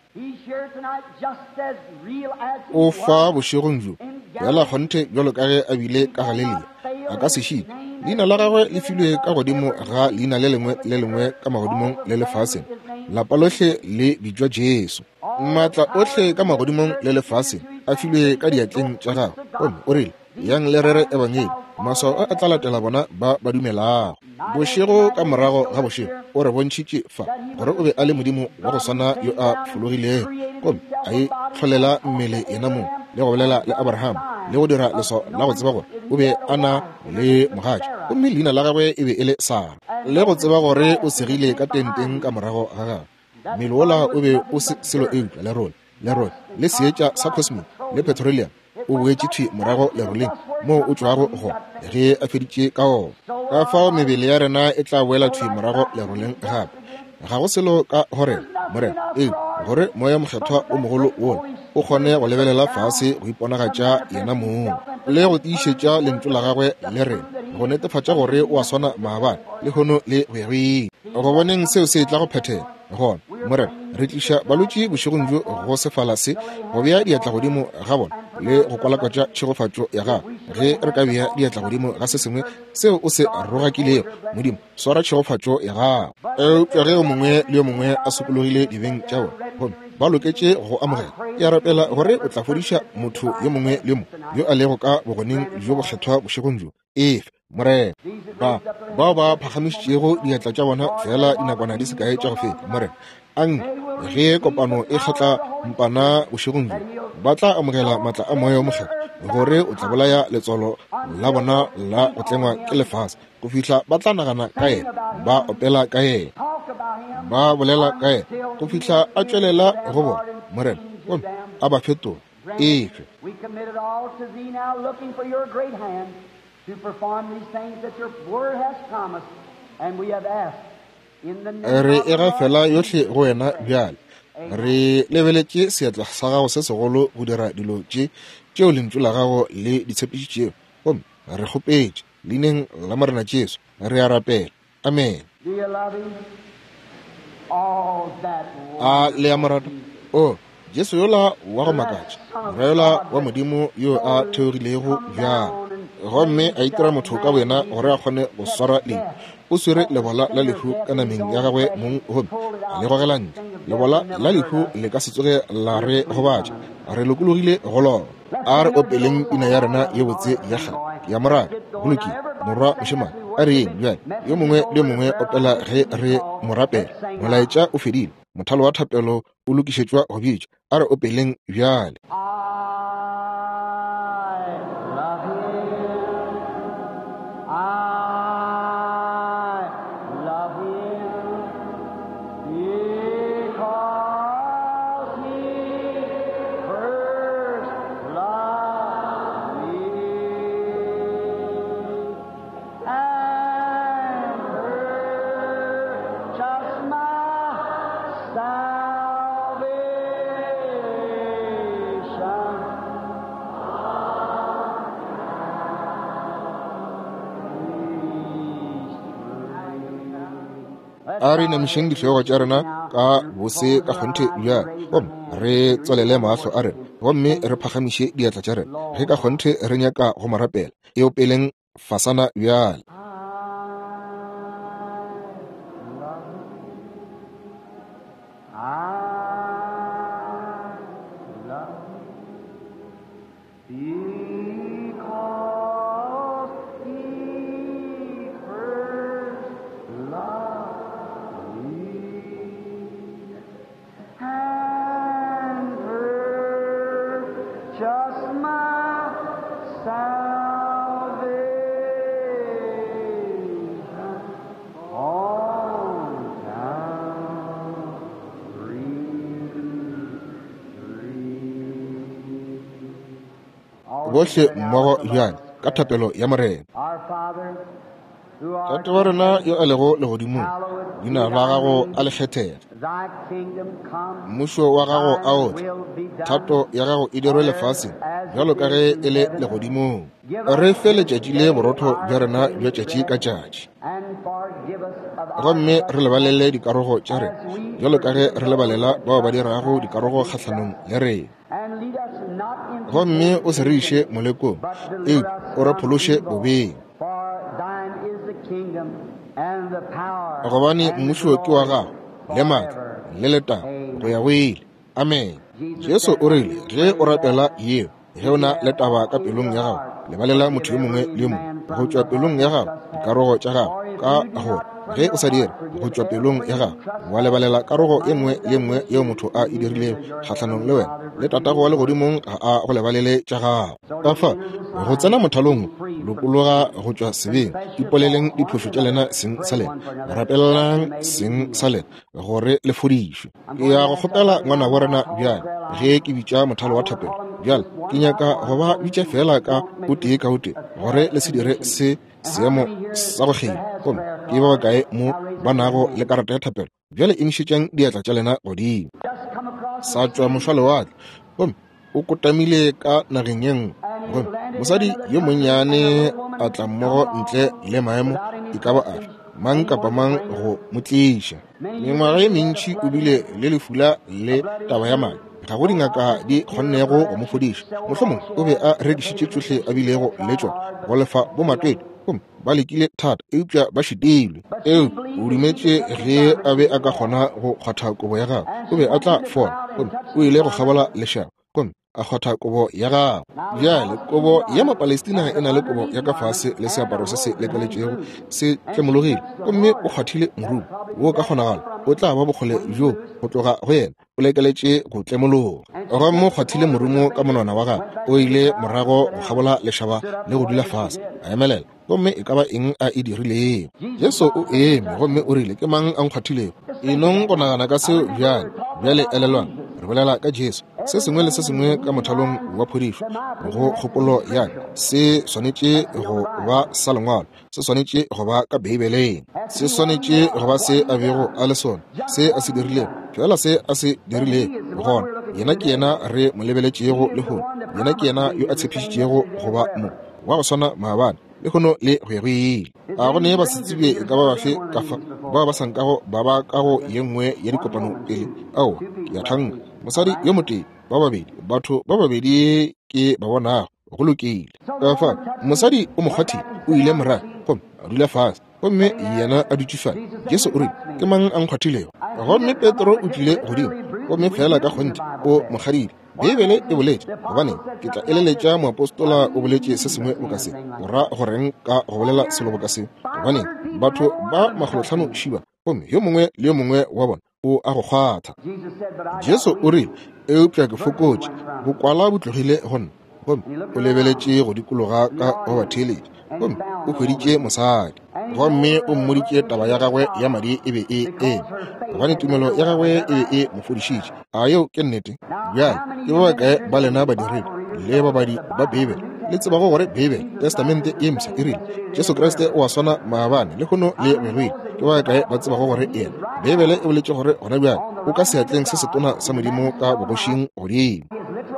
o fa bošegong bjo fela kgonthe bjalo ka ge a bile ka galilea a ka sešite leina la gagwe le filwe ka godimo ga leina le lengwe le lengwe ka magodimong le lefaseng lapa lotlhe le bitšwa jesu maatla otlhe ka magodimong le lefaseng a filwe ka diatleng tša gagwe gomme o rile yang le rere ebangeli maswao a tla latela bona ba ba dumelago bošego ka morago ga bošego o re bontšhitše fa gore o be a le modimo wa go swana yo a fologilego gomme a e tlholela mmele yena mong le go bolela le abraham le go dira leswao la go tseba gore o be a na le mogatši gomme leina la gagwe e be e le sara le go tseba gore o segile ka tenteng ka morago ga gagwe mmele ola o be o se selo eupša le role le role le seetša sa cosmic le petroleum o boetše thwi morago leroleng moo o tšwago go ge a feditše ka ona ka fao mebele ya rena e tla boela thwi morago leroleng gape ga go selo ka gore morena ee gore moya mokgethwa o mogolo wona o kgone go lebelela fase go iponagatša yena moo le go tiišetša lentšu la gagwe le re go netefatša gore o a swana maabane le kgono le gwegweng go boneng seo se tla go phethela gona morena re tliša balwetši bošegong jo go sefala se go bea diatla godimo ga bona le go kwalakwatša tšhegofatšo ya gago ge re ka bea diatla godimo ga se sengwe seo o se rogakilego modimo swara tšhegofatšo ya gago eupša ge o mongwe le yo mongwe a sokologile dibeng tša bona ba loketše go amogela ya rapela gore o tla fodiša motho yo mongwe le mo yo a lego ka bogoneng jo bo kgethwa bošegong jo efe morena ba bao ba phagamišitšego diatla tša bona fela dinakwana di sekae tša go feta morena ang ge kopano e kgetla mpana bošegong jo ba tla amogela maatla a moya o mokgetho gore o tla bolaya letsolo la bona la go tlengwa ke lefase go fihla ba tla nagana ka yena ba opela ka yena ba bolela ka yena go fihla a tšwelela go bona morena a ba fetola efe to perform these things that your word has promised, and we have asked in the name re e ga fela yotlhe go wena bjale re lebeletše seatla sa gago se segolo go dira dilo tše tšeo lentšu la gago le ditshepiši tšeo gomme re kgopetše leineng la morena Jesu re a rapela amen a le ya morata o Jesu yola wa go makatša ra yola wa modimo yo a theogilego bjang gomme a itira motho ka wena gore a kgone go swara leng o swere lebola la lehu ka nameng ya gagwe mong gomme a le gogela ntle lebola la lehu le ka se tsoge la re gobatša re lokologile go lona a re opeleng pina ya rena ye botse ya kgale ya morata goloki morwa mošemane a re eng bjale yo mongwe le yo mongwe opela ge re morapela molaetša o fedile mothalo wa thapelo o lokišetšwa go bitša a re opeleng bjale a re namišeng ditlhogo tša rena ka bose ka kgonthe bjale gomme re tswalele maahlo a rena gomme re phagamiše diatla tša rena ge ka kgonthe re nyaka go marapela e opeleng fasana bjale bohle mmogo bjale ka thapelo ya morena tate wa rena yo a lego legodimong leina la gago a le kgethega mmušo wa gago a otle thato ya gago e dirwe lefaseng bjalo ka ge e le legodimong re fe letšatši le borotho bja rena bja tšatši ka tšatši gomme re lebalele dikarogo tša rena bjalo ka ge re lebalela bao ba dirago dikarogo kgahlano le rena gomme o se re iše molekong e o re phološe bobeng gobane mmušo ke wa gago le maatla le letamo go ya go ile amen Jesu o rile ge o rapela yeo ge o na le taba ka pelong ya gago lebalela motho yo mongwe le mongwe go tšwa pelong ya gago dikarogo tša gago ka gore ge o sa dire go tšwa pelong ya gago wa lebalela karogo e nngwe le nngwe yeo motho a e dirilego kgatlhanong le wena le tatago wa legodimong ga a go lebalele tša gago ka fa go tsena mothalong lokologa go tšwa sebeng dipoleleng diphošo tša lena seng sa lena rapelelang seng sa lena gore le fodišwe ke ya go kgopela ngwana wa rena bjale ge ke bitša mothalo wa thapelo bjale ke nyaka go ba bitša fela ka o tee ka o tee gore le se dire se seemo sa go kgela gomme ke ba bakae mo ba nago le karata ya thapelo bjale e nšitšang diatla tša lena godimo sa tšwa mošwale wa ka gomme o kotamile ka nageng ye nngwe gomme mosadi yo monnyane a tla mmogo ntle le maemo e ka ba afe mang kapa mang go motliša. Mengwaga ye mentši o bile le lefula le taba ya madi, ga go dingaka di kgonnego go mo fodiša. Mohlomong o be a rekišitše tsohle a bilego le tšona go lefa bo matwedi gomme ba lekile thata eupša ba šitelwe. Eo o dumetše ge a be a ka kgona go kgwatha kobo ya gagwe o be a tla fola gomme o ile go kgabola lešao gomme a kgwatha kobo ya gagwe. Bjale kobo ya mapalestina e na le kobo ya ka fase le seaparo se se lekaletšego se tlemologile gomme o kgwathile morumo wo ka kgonagala o tla ba bokgole jo go tloga go yena o lekaletše go tlemologa. Gomme o kgwathile morumo ka monwana wa gagwe o ile morago go kgabola lešaba le go dula fase a emelela gomme e ka ba eng a e dirilego. Jesu o eme gomme o rile ke mang a nkgwathilego. Enong go nagana ka seo bjale bjale elelwana re bolela ka Jesu. Se sengwe le se sengwe ka mothalong wa phodišo go kgopolo ya se swanetše go ba sa lengwalo, se swanetše go ba ka Beibeleng, se swanetše go ba se a bego a le sona, se a se dirilego fela se a se dirilego gona. Yena ke yena re mo lebeletšego le gono, yena ke yena yo a tshepišitšego go ba mo wa go swana maabane le gono le go ile. A go ne ba setsibe e ka ba bafe ka fa ba ba sankago ba ba ka go ye nngwe ya dikopano pele ao ya thanga mosadi yo motee ba babedi batho ba babedi ke ba bonago go lokile. Ka fa mosadi o mokgwathi o ile morago gomme a dula fase gomme yena a dutše fale. Jesu o re ke mang a nkgwathilego. Gomme Petro o tlile godimo gomme fela ka kgonte o mogadile. Bibele e boletše gobane ke tla eleletša moapostola o boletše se sengwe o ka se o ra goreng ka go bolela selo bo ka se gobane batho ba magolotlhano šiba gomme yo mongwe le yo mongwe wa bona o a go kgwatha. Jesu o rile eupša ke fokotše go kwala bo tlogile gonna gomme o lebeletše go dikologa ka go batheeletše gomme o hweditše mosadi gomme o mmoditše taba ya gagwe ya madi e be e eme gobane tumelo ya gagwe e be e mo fodišitše. A yeo ke nnete. Bjale ke ba bakae ba lena badiredi le babadi ba Bibele le tsebago gore Bibele testamente e msa e rile Jesu Kriste o a swana maabane le gono le begwele. Ke ba bakae ba tsebago gore ena Bibele e boletše gore gona bjale o ka seatleng se se tona sa modimo ka bogošing godimo.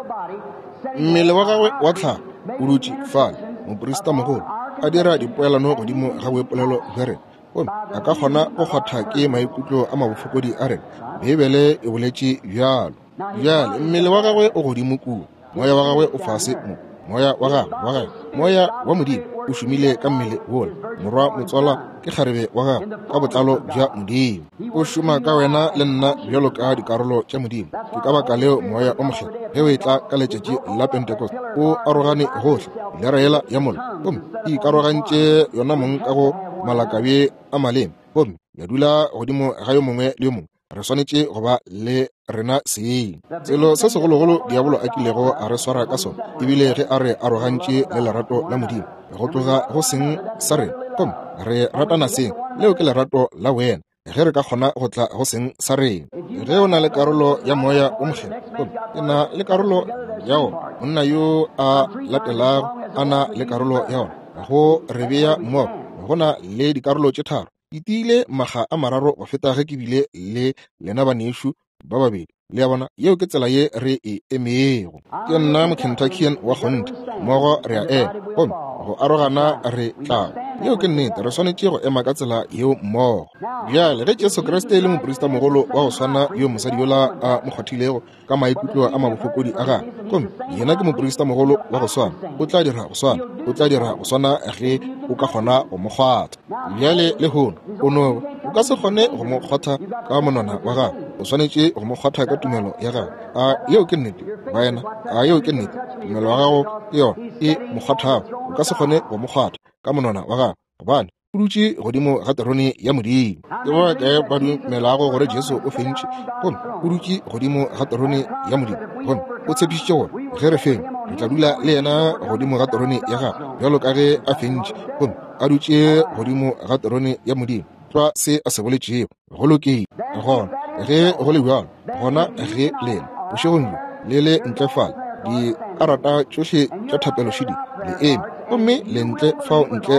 Mmele wa gagwe wa tlhago o dutše fale moporista mogolo a dira dipoelano godimo ga boepolelo bja rena gomme a ka kgona go kgwatha ke maikutlo a mabofokodi a rena. Bibele e boletše bjalo. Bjale mmele wa gagwe o godimo kuo, moya wa gagwe o fase mo, moya wa gagwe wa gagwe moya wa modimo o šomile ka mmele wola. Morwa motswala ke kgarebe wa gagwe ka botlalo bja modimo o šoma ka wena le nna bjalo ka dikarolo tša modimo. Ke ka baka leo moya o mokgelo ge o e tla ka letšatši la Pentecost o arogane gohle le raela ya mola gomme e ikarogantše yona mong ka go malakabe a maleme gomme ya dula godimo ga yo mongwe le yo mongwe. Re swanetše go ba le rena seeng tselo se segologolo diabolo a kilego a re swara ka sona ebile ge a re arogantše le lerato la modimo go tloga go seng sa rena gomme re ratana seng leo ke lerato la wena ge re ka kgona go tla go seng sa rena. Ge o na le karolo ya moya o mogelo gomme e na le karolo yao monna yo a latelago a na le karolo ya ona go re beya mmogo go na le dikarolo tše tharo. Ke tiile maga a mararo go feta ge ke bile le lena banešo ba babedi le ya bona yeo ke tsela ye re e emego. Ke nna mo-Kentuckian wa kgonte mmogo re a ema gomme go arogana re tlago yeo ke nnete re swanetše go ema ka tsela yeo mmogo. Bjale ge Jesu Kriste le moporista mogolo wa go swana yo mosadi yola a mokgwathilego ka maikutlo a mabofokodi a gagwe gomme yena ke moporista mogolo wa go swana o tla dira go swana o tla dira go swana ge o ka kgona go mo kgwatha. Bjale le gono o no o ka se kgone go mo kgwatha ka monwana wa gagwe o swanetše go mo kgwatha ka tumelo ya gagwe. A yeo ke nnete wena a yeo ke nnete tumelo wa gago ke yona e mo kgwathago. O ka se kgone go mo kgwatha ka monwana wa gagwe gobane o dutše godimo ga terone ya modimo. Ke ba kae ba dumelago gore Jesu o fentše gomme o dutše godimo ga terone ya modimo gomme o tshepišitše gore ge re feng re tla dula le yena godimo ga terone ya gagwe bjalo ka ge a fentše gomme a dutše godimo ga terone ya modimo. Twa se a se boletšego go lokile gona ge go le bjalo gona ge lena bošegong le le ntlefala di karata tšohle tša thapelošidi le eme gomme le ntle fao ntle le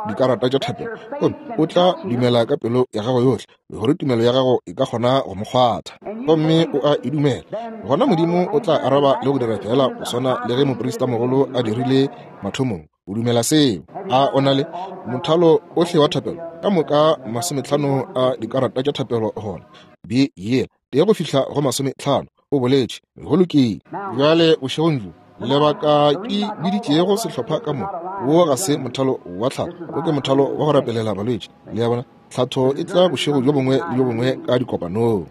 dikarata tša thapelo gomme o tla dumela ka pelo ya gago yohle gore tumelo ya gago e ka kgona go mo kgwatha gomme o a e dumela gona modimo o tla araba le go dira fela go swana le ge moporista mogolo a dirile mathomong o dumela seo a o na le mothalo otlhe wa thapelo ka moka masometlhano a dikarata tša thapelo gona be ye tee go fihla go masometlhano o boletše go lokile bjale bošegong lebaka ke biditšego sehlopha ka mo wo ga se mothalo wa tlhatho o ke mothalo wa go rapelela balwetši le ya bona tlhatho e tla bošego jo bongwe le jo bongwe ka dikopanong.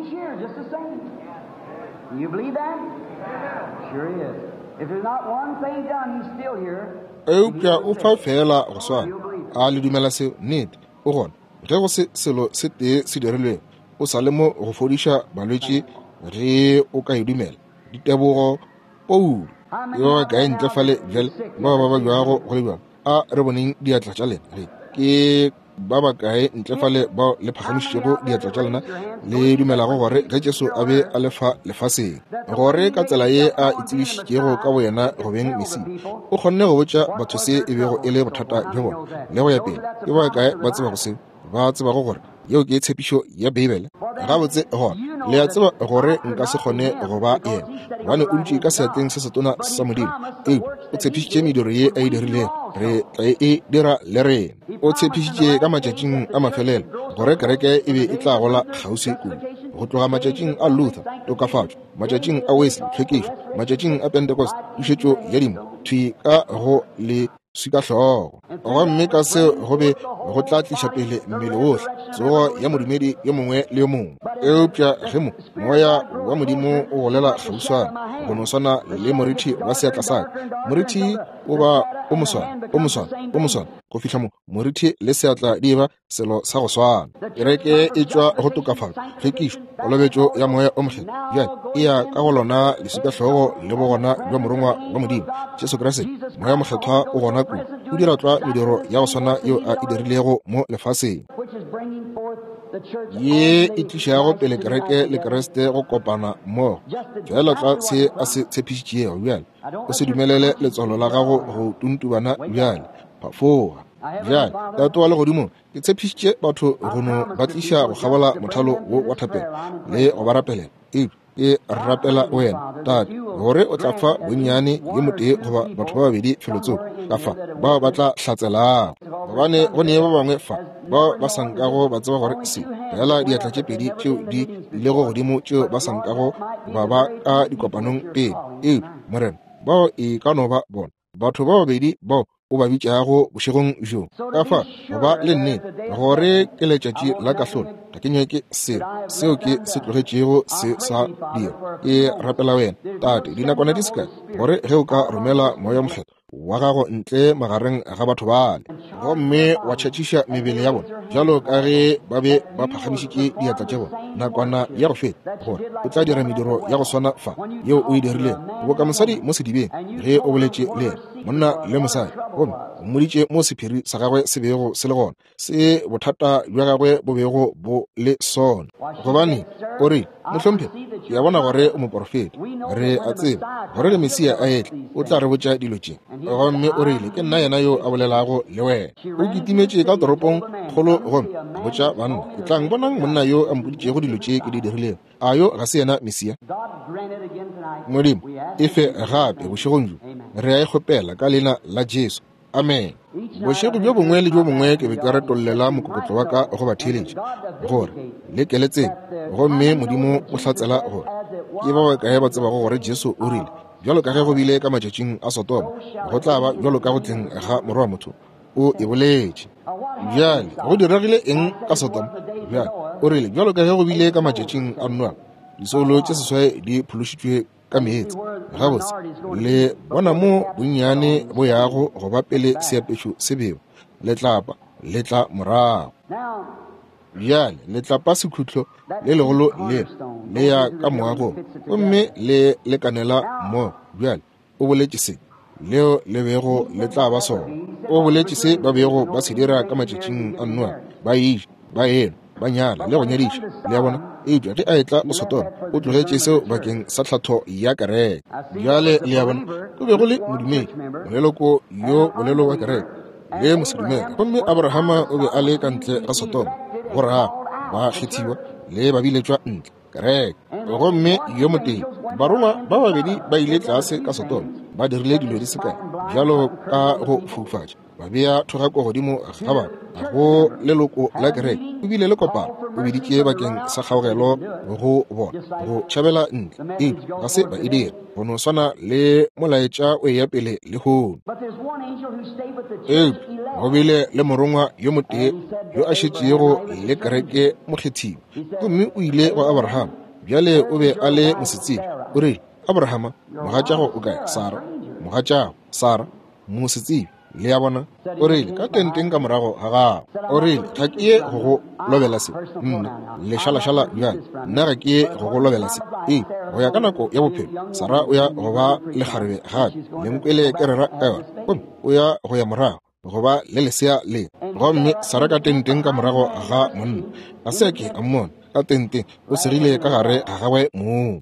eupša o fa fela go swana a le dumela seo nnete o gona ge go se selo se tee se dirilweng o sa le mo go fodiša balwetši re o ka e dumela ditebogo Paulo yo ka e ntlefale bjale ba ba ba jwago go le bjang a re boneng diatla tša lena ke ba ba kae ntlefale ba le phagamišitšego diatla tša lena le dumelago gore ge Jesu a be a lefa lefaseng gore ka tsela ye a itsebišitšego ka bo yena go beng Messia o kgonne go botša batho se e bego e le bothata bja bona le go ya pele ke ba kae ba tseba go seo ba tsebago gore yeo ke tshepišo ya Bibele gabotse gona le a tseba gore nka se kgone go ba yena gobane o dutše ka seatleng se setona sa modimo ee o tshepišitše mediro ye a e dirileng re tla e dira le rena o tshepišitše ka matšatšing a mafelelo gore kereke e be e tla gola kgauswi kudu go tloga matšatšing a Luther tokafatšo matšatšing a Wesley tlhwekišo matšatšing a Pentecost tušetšo ya dimo thwi ka go le swika hlogo gomme ka seo go be go tla tliša pele mmele wohle tsogo ya modumedi yo mongwe le yo mongwe eupša ge mo moya wa modimo o golela kgauswana go no swana le morithi wa seatla saka morithi o ba o moswana o moswana o moswana go fihla mo morithi le seatla di ba selo sa go swana kereke e tšwa go tokafatša tlhwekišo kolobetšo ya moya o mogelo bjale e ya ka go lona leswika-hlogo le bogona bja morongwa wa modimo Jesu Kriste moya mokgethwa o gona kudu o dira tšwa mediro ya go swana yo a e dirilego mo lefaseng ye e tlišago pele kereke le Kriste go kopana mmogo fela tla se a se tshepišitšego bjale o se dumelele letswalo la gago go tuntubana bjale phafoga bjale tato wa legodimo ke tshepišitše batho go no ba tliša go kgabola mothalo wo wa thapelo le go ba rapelela e ke rapela wena tate gore o tla fa bonnyane ye motee goba batho ba babedi felotsong ka fa bao ba tla hlatselang gobane go nee ba bangwe fa bao ba sankago ba tseba gore se fela diatla tše pedi tšeo di lego godimo tšeo ba sankago ba ba ka dikopanong pele ee morena bao e ka no ba bona batho ba babedi bao o ba bitšago bošegong jo ka fa goba le nnete gore ke letšatši la kahlolo ga ke nyake se seo ke se tlogetšego se sa dira ke rapela wena tate dinakwana di sekae gore ge o ka romela moya mokgetho wa gago ntle magareng ga batho bale gomme wa tšhatšiša mebele ya bona bjalo ka ge ba be ba phagamišitše diatla tša bona nakwana ya go feta gore o tla dira mediro ya go swana fa yeo o e dirileng o boka mosadi mo sedibeng ge o boletše le ena monna le mosadi gomme o mmoditše mo sephiri sa gagwe se bego se le gona se bothata bja gagwe bo bego bo le sona gobane o re mohlomphe ke a bona gore o moporofeta re a tseba gore le Mesia a etle o tla re botša dilo tše gomme o rile ke nna yena yo a bolelago le wena o kitimetše ka toropong kgolo gomme a botša banna ke tlang bonang monna yo a mpoditšego dilo tše ke di dirilego a yo ga se yena Mesia modimo e fe gape bošegong jo re a ikgopela ka leina la Jesu amen bošego bjo bongwe le bjo bongwe ke be ka retollela mokokotlo wa ka go ba theeletša gore le keletseng gomme modimo o hlatsela gore ke ba ba kae ba tsebago gore Jesu o rile bjalo ka ge go bile ka matšatšing a Sodoma go tla ba bjalo ka go tleng ga morwa wa motho o e boletše bjale go diragile eng ka Sodoma bjale o rile bjalo ka ge go bile ka matšatšing a Noa disolo tše seswai di phološitšwe ka meetse gabotse le bona mo bonnyane bo yago go ba pele seapešo se beo letlapa le tla morago bjale letlapa sekhutlo le legolo le le ya ka moago gomme le lekanela mmogo bjale o boletše se leo le bego le tla ba sona o boletše se ba bego ba se dira ka matšatšing a Noa ba iša ba eno ba nyala le go nyadiša le ya bona eupša ge a etla o Sodoma o tlogetše seo bakeng sa tlhatho ya kereke bjale le ya bona go be go le modumedi moleloko yo bolelo wa kereke le mosedumela gomme Abrahama o be a le ka ntle ga Sodoma go raa ba kgethiwa le ba biletswa ntle kereke gomme yo moteng baroma ba babedi ba ile tlase ka Sodoma ba dirile dilo di sekae jalo ka go fufatša ba bea thoga ko godimo ga ba go leloko la kereke o bile le kopano o biditše bakeng sa kgaogelo go bona go tšhabela ntle e ga se ba e dira go no swana le molaetša o ya pele le hono e go bile le morongwa yo motee yo a šetšego le kereke mokgethiwa gomme o ile go Abrahama bjale o be a le mosetsing o re Abrahama mogatšago o kae Sara mogatšago Sara mosetsing le ya bona o rile ka tenteng ka morago ga gago o rile ga ke ye go go lobela se nna lešalašala bjale nna ga ke ye go go lobela se ee go ya ka nako ya bophelo Sara o ya go ba le kgarebe gape lenkwele ke rera ka yona gomme o ya go ya morago go ba le lesea le gomme Sara ka tenteng ka morago ga monna a seke a mmona ka tenteng o segile ka gare ga gagwe moo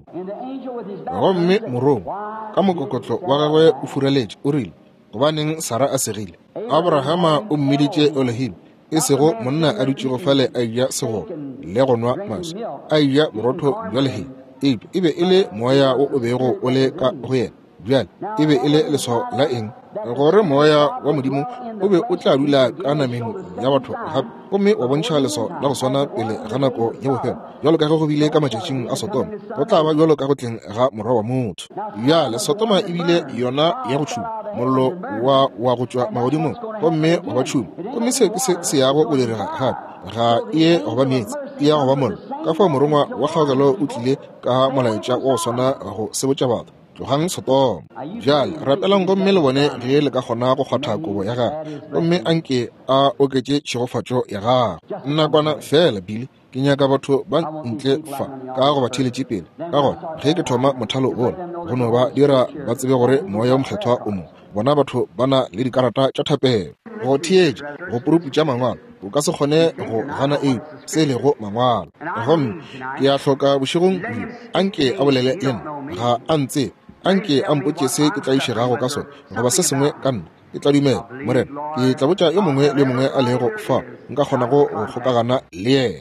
gomme morong ka mokokotlo wa gagwe o furaletše o rile gobaneng Sara a segile Abrahama o mmeditše Elohim e sego monna a dutšego fale a eja sego le go nwa maswi a eja borotho bjalehe e be e le moya o o bego o le ka go yena bjale e be e le leswao la eng gore moya wa modimo o be o tla dula ka nameng ya batho gape gomme wa bontšha leswao la go swana pele ga nako ya bofelo jalo ka ge go bile ka matšatšing a Sodoma go tla ba jalo ka go tleng ga morwa wa motho bjale Sodoma e bile yona ya go tšhuma mollo wa wa go tšwa magodimong gomme wa ba tšhuma gomme se ke se yago o direga gape ga e go ba meetse e ya go ba mollo ka fa morongwa wa kgaogelo o tlile ka molaetša wa go swana go sebotša batho tlogang Sodoma bjale rapelang gomme le bone ge le ka kgona go kgwatha kobo ya gage gomme anke a oketše tšhegofatšo ya gage nna kwana fela bile ke nyaka batho ba ntle fa ka go ba theletše pele ka gona ge ke thoma mothalo ona go no ba dira ba tsebe gore moya o mokgethwa o mo bona batho ba na le dikarata tša thapelo go theetša go puruputša mangwalo o ka se kgone go gana eo se lego mangwalo gomme ke a hloka bošegong anke a bolele le nna ga a ntse anke a mpotše se ke tla išegago ka sone goba se sengwe ka nna ke tla dumela morena ke tla botša yo mongwe le mongwe a lego fa nka kgonago go kgokagana le yena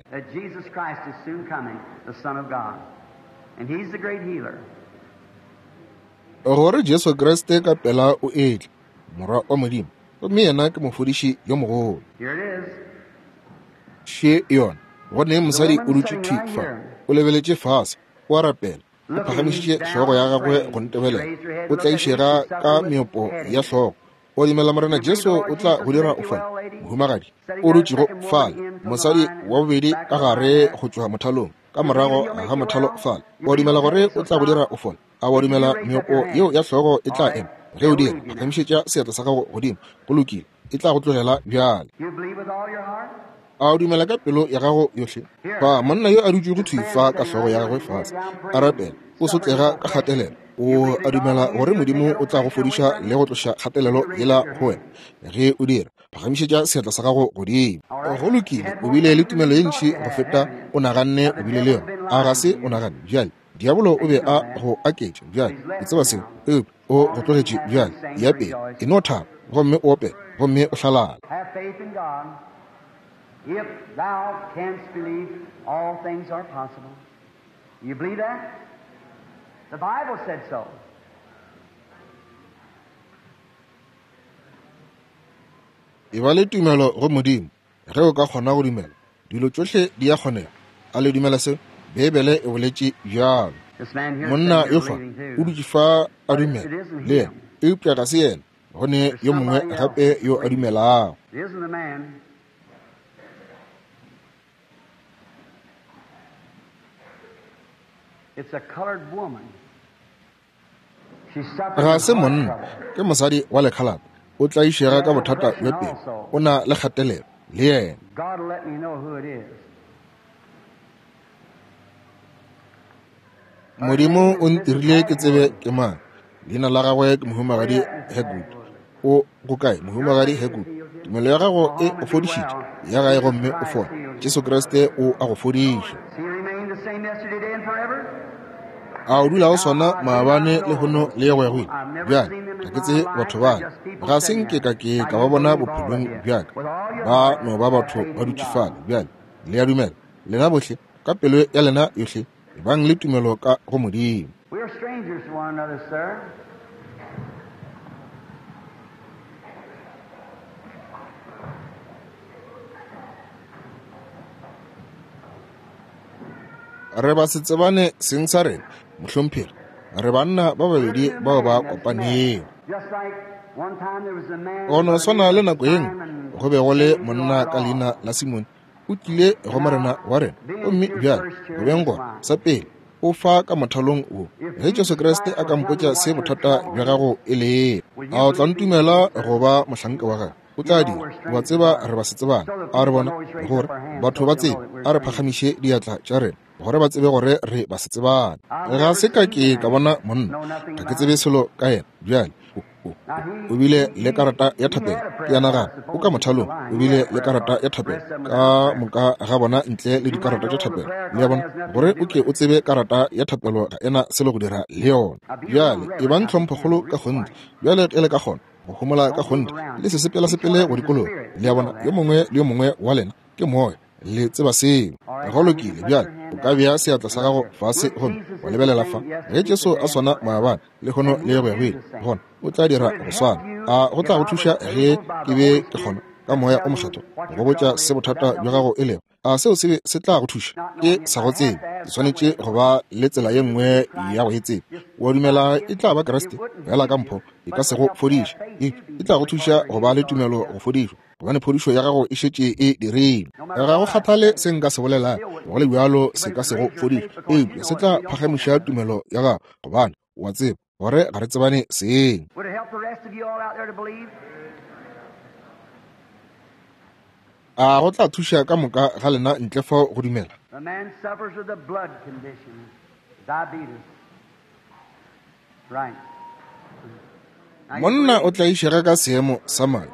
gore Jesu Kriste ka pela o etle morwa wa modimo gomme yena ke mofodiši yo mogolo she yona gone mosadi o dutše thifa o lebeletše fase o a rapela o phagamišitše hlogo ya gagwe go ntebelela o tla išega ka meopo ya hlogo o dimela morena Jesu o tla go dira o fale mohumagadi o dutšego fale mosadi wa bobedi ka gare go tšwa mothalong ka morago ga mothalo fale o dimela gore o tla go dira o fale a o dimela meopo yeo ya hlogo e tla ema ge o dira phagamišetša seatla sa gago godimo go lokile e tla go tlogela bjale a o dumela ka pelo ya gago yohle fa monna yo a dutše go thufa ka hlogo ya gagwe fase a rapela o sotlega ka kgatelelo o a dumela gore modimo o tla go fodiša le go tloša kgatelelo yela go wena ge o dira phagamišetša seatla sa gago godimo go lokile o bile le tumelo ye ntši go feta o naganne o bile le yona a ga se o naganne bjale diabolo o be a go aketša bjale o tseba seo epe o go tlogetše bjale ya pele e no thaba gomme o opela gomme o hlalala. If thou canst believe, all things are possible. You believe that? The Bible said so. E ba le tumelo go modimo ge o ka kgona go dumela dilo tsohle di a kgonega a le dumela se bebele e boletše bjalo monna yo fa o dutše fa a dumela le yena eupša ga se yena gone yo mongwe gape yo a dumelago. It's a colored woman. Ga se monna ke mosadi wa lekhalata o tla išega ka bothata bja pelo o na le kgatelelo le yena. God will let me know who it is. Modimo o ntirile ke tsebe ke mang leina la gagwe ke mohumagadi Hegud o go kae mohumagadi Hegud tumelo ya gago e o fodišitše ya gae gomme o fola Jesu Kriste o a go fodiša. A o dula o swana maabane le gono le yego ya goile bjale ga ke tse batho ba ga senke ka ke ka ba bona bophelong bjaka ba no ba batho ba dutšifala bjale le ya dumela lena bohle ka pelo ya lena yohle bang le tumelo ka go Modimo. We are strangers to one another, sir. Re ba se tsebane seng sa rena mohlompheri re banna ba babedi bao ba kopaneng ono swana le nako eng go be go le monna ka leina la Simon o tlile go morena wa rena gomme bjale go beng gona sa pele o fa ka mothalong o ge Jesu Kriste a ka mpotša se bothata bja gago e le a o tla ntumela go ba mohlanka wa gago o tla dira wa tseba re ba se tsebana a re bona gore batho ba tsebe a re phagamiše diatla tša rena gore ba tsebe gore re ba se tsebana ga se ka ke ka bona monna ga ke tsebe selo ka yena bjale o bile le karata ya thapelo ke yana gana o ka mothalong o bile le karata ya thapelo ka moka ga bona ntle le dikarata tša thapelo le ya bona gore o ke o tsebe karata ya thapelo ga ena selo go dira le yona bjale e ba ntlhomphogolo ka gonne bjale e le ka gona go homola ka gonne le se sepela sepele go dikolong le ya bona yo mongwe le yo mongwe wa lena ke moya le tseba seo go lokile bjale o ka bea seatla sa gago fase gomme wa lebelela fa ge Jesu a swana maabane le gono le go ya gona o tla dira go swana a go tla go thuša ge ke be ke kgona ka moya o mokgatho go botša se bothata bja gago e lego a seo se se tla go thuša ke sa go tsebe ke swanetše go ba le tsela ye nngwe ya go e tsebe wa dumela e tla ba Kriste fela ka mpho e ka se go fodiša e tla go thuša go ba le tumelo go fodišwa gobane phodišo ya gago e šetše e dirile ga go kgathale se nka se bolelang go le bjalo se ka se go fodiša eupša se tla phagamiša tumelo ya gago gobane wa tseba gore ga re tsebane seng. A go tla thuša ka moka ga lena ntle fa go dumela. Monna o tla išega ka seemo sa madi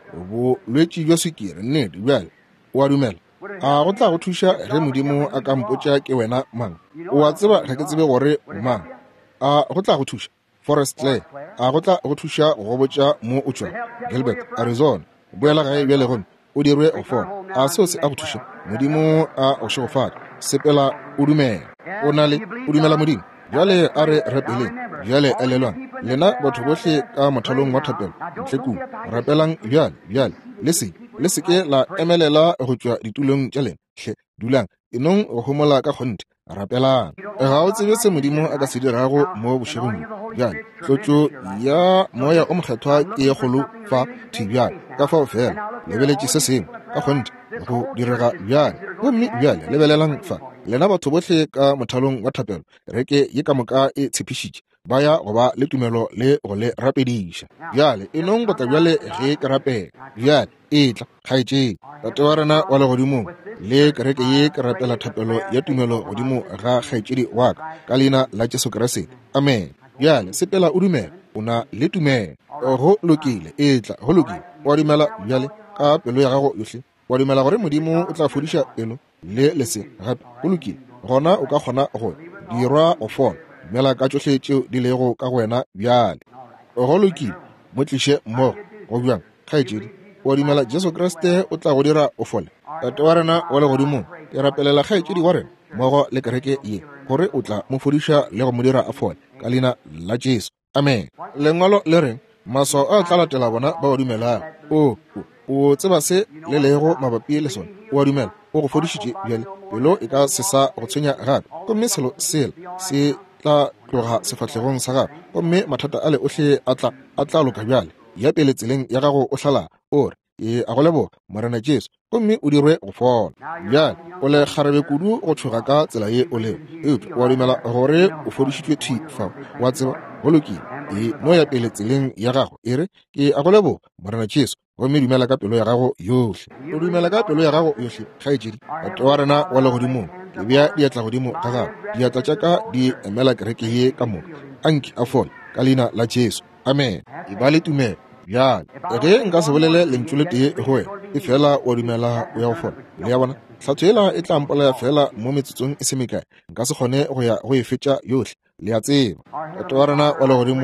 bolwetši bja sukiri nnete bjale o a dumela a go tla go thuša ge Modimo a ka mpotša ke wena mang o a tseba ga ke tsebe gore o mang a go tla go thuša Forest Clay a go tla go thuša go botša mo o tšwa Gilbert Arizona boela gae bjale gone o dirwe o fona a seo se a go thuša Modimo a o šegofata sepela o dumela o na le o dumela Modimo bjale a re rapeleng bjale a lelwana lena batho bohle ka mothalong wa thapelo ntlekung rapelang bjale bjale le se le se ke la emelela go tšwa ditulong tša lena hle dulang enong go homola ka kgonte rapelang ga o tsebe se Modimo a ka se dirago mo bošegong bjale tlotšo ya moya o mokgethwa ke ye kgolo fa thibjale ka fao fela lebeletše se sengwe ka kgonte go direga bjale gomme bjale lebelelang fa lena batho bohle ka mothalong wa thapelo reke ye ka moka e tshepišitše ba ya go ba le tumelo le go le rapediša bjale e nong go tla bjale ge ke rapela bjale e tla kgaetšeng tate wa rena wa legodimong le kereke ye ke rapela thapelo ya tumelo godimo ga kgaetšedi wa ka ka leina la Jesu Kriste amen bjale sepela o dumela o na le tumelo go lokile e tla go lokile wa dumela bjale ka pelo ya gago yohle wa dumela gore Modimo o tla fodiša pelo le leseng gape go lokile gona o ka kgona go dirwa o fola dumela ka tšohle tšeo di lego ka go wena bjale go lokile mo tliše mmogo go bjang kgaetšedi wa dumela Jesu Kriste o tla go dira o fole tate wa rena wa legodimong ke rapelela kgaetšedi wa rena mmogo le kereke ye gore o tla mo fodiša le go mo dira a fole ka leina la Jesu amen lengwalo le reng maso a tla latela bona ba ba dumelang o o tseba se le lego mabapi le sona o a dumela o go fodišitše bjale pelo e ka se sa go tshwenya gape gomme selo sela se tla tloga sefatlegong sa gago gomme mathata a le ohle a tla a tla loka bjale ya pele tseleng ya gago o hlala o re e a go leboga morena Jesu gomme o dirwe go fola bjale o le kgarebe kudu go tšhoga ka tsela ye o lego eupša wa dumela gore o fodišitšwe thi fao wa tseba go lokile e no ya pele tseleng ya gago e re ke a go leboga morena Jesu gomme dumela ka pelo ya gago yohle o dumela ka pelo ya gago yohle kgaetšedi tate wa rena wa legodimong ke bea diatla godimo ga gago diatla tša ka di emela kereke ye ka moka anki a fole ka leina la Jesu amen e ba le tumelo bjale ge nka se bolele lentšu le tee go wena e fela o dumela o ya go fola le ya bona tlhatho ela e tla mpolaya fela mo metsotsong e se mekae nka se kgone go ya go e fetša yohle le ya tseba tate wa rena wa legodimong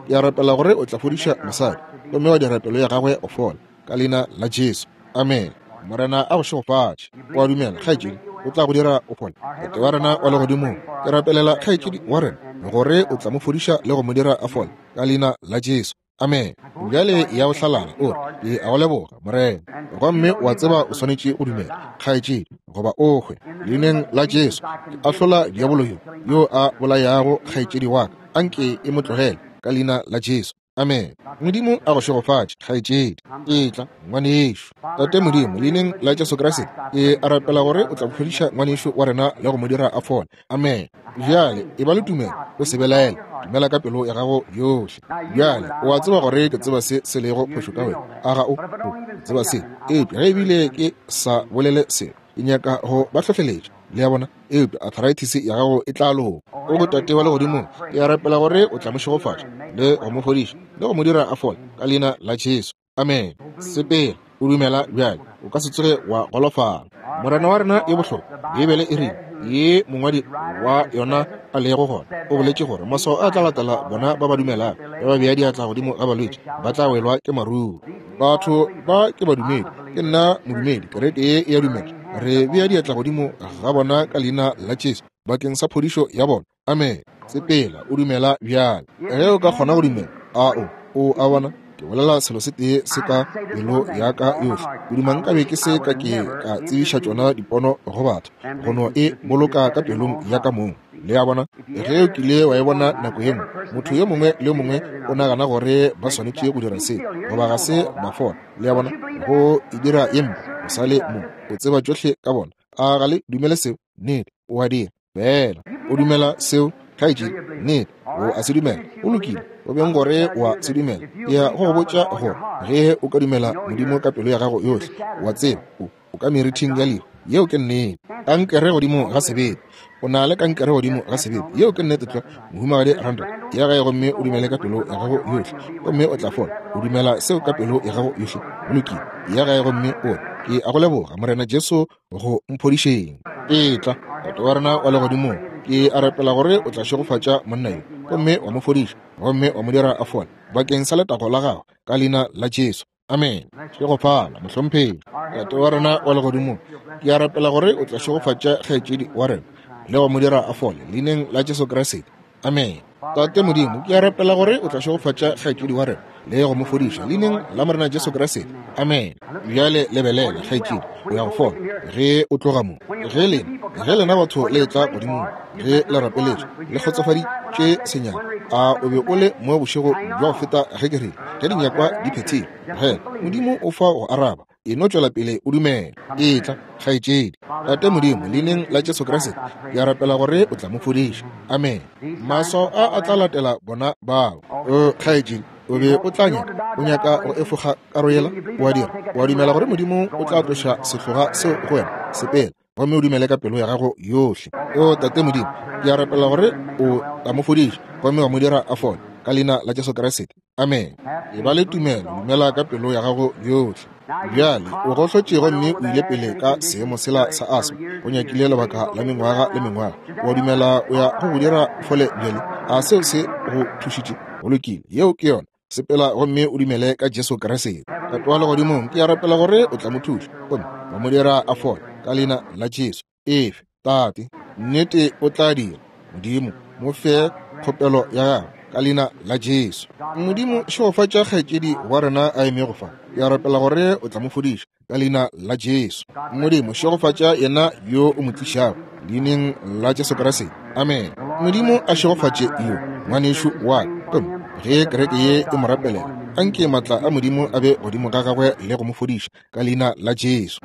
ke a rapela gore o tla fodiša mosadi gomme wa dira pelo ya gagwe o fola ka leina la Jesu. Amen. Morena a go šegofatše. Wa dumela kgaetšedi o tla go dira o fola. Tate wa rena wa legodimo ke rapelela kgaetšedi wa rena gore o tla mo fodiša le go mo dira a fola ka leina la Jesu. Amen. Bjale ya go hlalala ore ke a go leboga morena gomme wa tseba o swanetše o dumela kgaetšedi goba o hwe leineng la Jesu a hlola diabolo yo yo a bolayago kgaetšedi wa ka anke e mo tlogele ka leina la Jesu. Amen. Modimo a go šegofatše kgaetšedi etla ngwanešo. Tate Modimo leineng la Jesu Kriste ke a rapela gore o tla fodiša ngwanešo wa rena le go mo dira a fola. Amen. Bjale e ba le tumelo o se belaela dumela ka pelo ya gago yohle. Bjale o a tseba gore ke tseba se se lego phošo ka wena a ga o tseba se epe ge ebile ke sa bolele se e nyaka go ba tlhotlheletša le ya bona epe arthritis ya gago e tla loga o go tate wa legodimo ke a rapela gore o tla mo šegofatša le go mo fodiša le go mo dira a fola ka leina la Jesu. Amen. Sepela o dumela bjale o ka se tsoge wa golofala. Morena wa rena e bohlokwa e bele e rile ye mongwadi wa yona a lego gona o boletše gore maswao a tla latela bona ba ba dumelang ba ba bea diatla godimo ga balwetši ba tla welwa ke maruru. Batho ba ke badumedi ke nna modumedi kereke ye ya dumela re bea diatla godimo ga bona ka leina la Jesu bakeng sa phodišo ya bona. Amen. Sepela o dumela bjale ge o ka kgona go dumela ao o a bona ke bolela selo se tee se ka pelo ya ka yohle o dumang ka be ke se ka ke ka tsebiša tšona dipono go batho gono e boloka ka pelong ya ka mong le ya bona ge o kile wa e bona nako ye nngwe motho yo mongwe le mongwe o nagana gore ba swanetše go dira se goba ga se ba fola le ya bona go e dira yempe o sa le mo o tseba tšohle ka bona a ga le dumele seo nnete o a dira fela o dumela seo kgaetšedi nnete o a se dumela o lokile o beng gore wa se dumela ya go botša gore ge o ka dumela Modimo ka pelo ya gago yohle wa tseba o ka merithing ya leo yeo ke nnete kankere godimo ga sebete o na le kankere godimo ga sebete yeo ke nnete tla mohumagadi hundred ya gae gomme o dumele ka pelo ya gago yohle gomme o tla fola o dumela seo ka pelo ya gago yohle o lokile ya gae gomme o ke a go leboga morena Jesu go mphodišeng etla tate wa rena wa legodimo ke a rapela gore o tla šegofatša monna yo gomme wa mo fodiša gomme wa mo dira a fola bakeng sa letago la gago ka leina la Jesu. Amen. Šegofala mohlomphedi tate wa rena wa legodimo ke a rapela gore o tla šegofatša kgaetšedi wa rena le wa mo dira a fola leineng la Jesu Kriste. Amen. Tate Modimo ke a rapela gore o tla šegofatša kgaetšedi wa rena le go mo fodiša leineng la morena Jesu Kriste. Amen. Bjale lebelela kgaetšedi o ya go fola ge o tloga mo ge lena ge lena batho le tla godimong ge le rapeletšwe le kgotsofaditše senyana a o be o le mo bošego jwa go feta ge ke rile ge dinyakwa di phethile hela Modimo o fa go araba e no tšwela pele o dumela etla kgaetšedi tate Modimo leineng la Jesu Kriste ke a rapela gore o tla mo fodiša. Amen. Maswao a a tla latela bona bao o kgaetšedi o be o tla nyaka o nyaka go efoga karo yela o a dira o a dumela gore Modimo o tla tloša sehloga seo go wena sepela gomme o dumele ka pelo ya gago yohle. O tate Modimo ke a rapela gore o tla mo fodiša gomme wa mo dira a fola ka leina la Jesu Kriste. Amen. E ba le tumelo dumela ka pelo ya gago yohle. Bjale o go hlotše gomme o ile pele ka seemo sela sa asma o nyakile lebaka la mengwaga le mengwaga o dumela o ya go go dira fole bjale a seo se go thušitše o lokile yeo ke yona sepela gomme o dumele ka Jesu Kriste. Tate wa legodimong ke a rapela gore o tla mo thuša gomme wa mo dira a fola ka leina la Jesu. Efe tate nnete o tla dira Modimo mo fe kgopelo ya gago ka leina la Jesu. Modimo šegofatša kgaetšedi wa rena a eme go fa ke a rapela gore o tla mo fodiša ka leina la Jesu. Modimo šegofatša yena yo o mo tlišago leineng la Jesu Kriste. Amen. Modimo a šegofatše yo ngwanešo wa gomme ge kereke ye e mo rapelela anke matla a Modimo a be godimo ga gagwe le go mo fodiša ka leina la Jesu.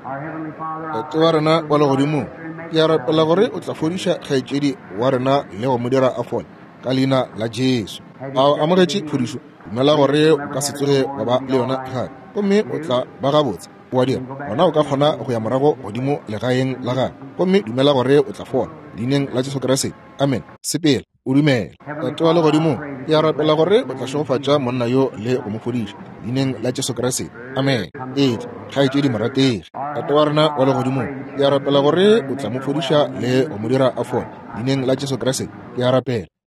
Tate wa rena wa legodimo ke a rapela gore o tla fodiša kgaetšedi wa rena le go mo dira a fola ka leina la Jesu. A amogetše phodišo dumela gore o ka se tsoge wa ba le yona gape gomme o tla ba gabotse o a dira gona o ka kgona go ya morago godimo legaeng la gago gomme dumela gore o tla fola leineng la Jesu Kriste. Amen. Sepela o dumela tate wa legodimo ke a rapela gore o tla šegofatša monna yo le go mo fodiša leineng la Jesu Kriste. Amen. Etla kgaetšedi morategi tate wa rena wa legodimo ke a rapela gore o tla mo fodiša le go mo dira a fola leineng la Jesu Kriste. Ke a rapela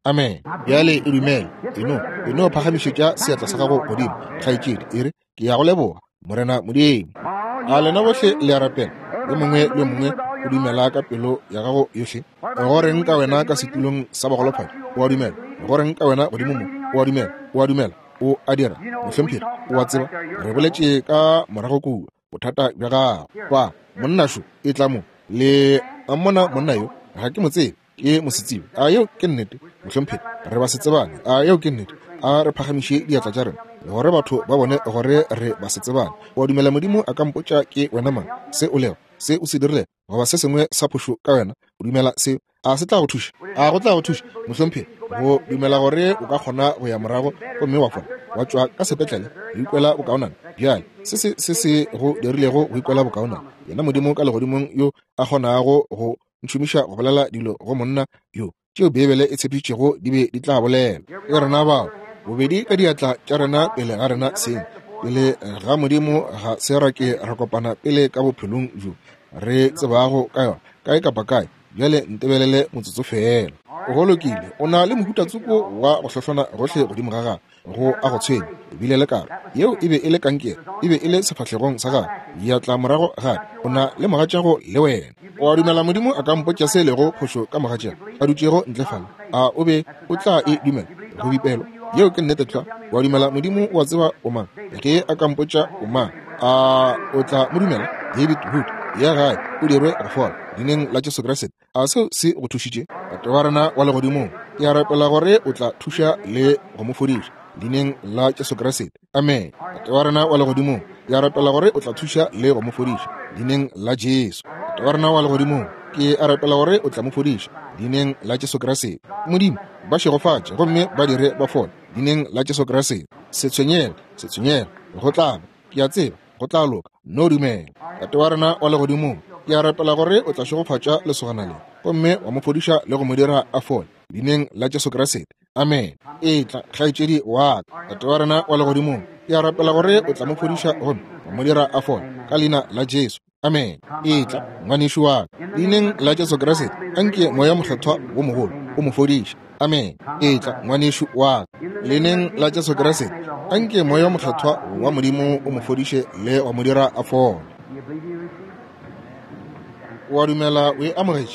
amen bjale e dumele eno eno phagamišetša seatla sa gago godimo kgaetšedi e re ke ya go leboga morena modimo a lena bohle le a rapela le mongwe le mongwe o dumela ka pelo ya gago yohle go reng ka wena ka setulong sa bagolofadi o a dumela go reng ka wena godimo mo o a dumela o a dumela o a dira mohlomphiri o a tseba re boletše ka morago kua bothata bja gago kwa monnašo e tla mo le a mmona monna yo ga ke mo tsebe ke mosetsibe a yeo ke nnete mohlomphiri re ba se tsebane a yeo ke nnete a re phagamiše diatla tša rena le gore batho ba bone gore re ba se tsebane o a dumela modimo a ka mpotša ke wena mang se o lego se o se dirile goba se sengwe sa phošo ka wena o dumela seo a se tla go thuša a go tla go thuša mohlomphiri go dumela gore o ka kgona go ya morago gomme wa fola wa tšwa ka sepetlele go ikwela bokaonana bjale se se se se go dirilego go ikwela bokaonana yena modimo ka legodimong yo a kgonago go ntšhomiša go bolela dilo go monna yo tšeo bebele e tshepitšego di be di tla bolela e rena bao bobedi ka diatla tša rena pele ga rena seng pele ga modimo ga se ra ke ra kopana pele ka bophelong jo re tsebago ka yona kae kapa kae bjale ntebelele motsotso fela o golokile o na le mohutatsoko wa go hlohlona gohle godimo ga gago go a go tshwenya ebile le karo yeo e be e le kankere e be e le sefatlhegong sa gago ya tla morago gae o na le mogatšago le wena o a dumela modimo a ka mpotša se lego phošo ka mogatšego a dutšego ntlefala a o be o tla e dumela go bipelo yeo ke nnete tla o a dumela modimo o a tseba o mang ge a ka mpotša o mang a o tla mo dumela David Hood ya gae o dirwe go fola dineng la Jesu Kriste a seo se go thušitše batho ba rena wa legodimong ke a rapela gore o tla thuša le go mo fodiša dineng la Jesu Kriste amen batho ba rena wa legodimong ke a rapela gore o tla thuša le go mo fodiša dineng la Jesu batho ba rena wa legodimong ke a rapela gore o tla mo fodiša dineng la Jesu Kriste modimo ba šegofatše gomme ba dire ba fola dineng la Jesu Kriste se tshwenyele se tshwenyele go tlaba ke a tseba go tla loka no dumela batho ba rena wa legodimong ke a rapela gore o tla šegofatša lesogana le gomme wa mo fodiša le go mo dira a fole dineng la Jesu Kriste amen e tla kgaetšedi wa batho ba rena wa legodimong ke a rapela gore o tla mo fodiša gomme wa mo dira a fole ka leina la Jesu amen e tla ngwanešo wa dineng la Jesu Kriste anke moya mohlethwa wo mogolo o mo fodiša amen e tla ngwanešo wa leneng la Jesu Kriste anke moya mohlethwa wa modimo o mo fodiše le wa mo dira a fole o a dumela o e amogetše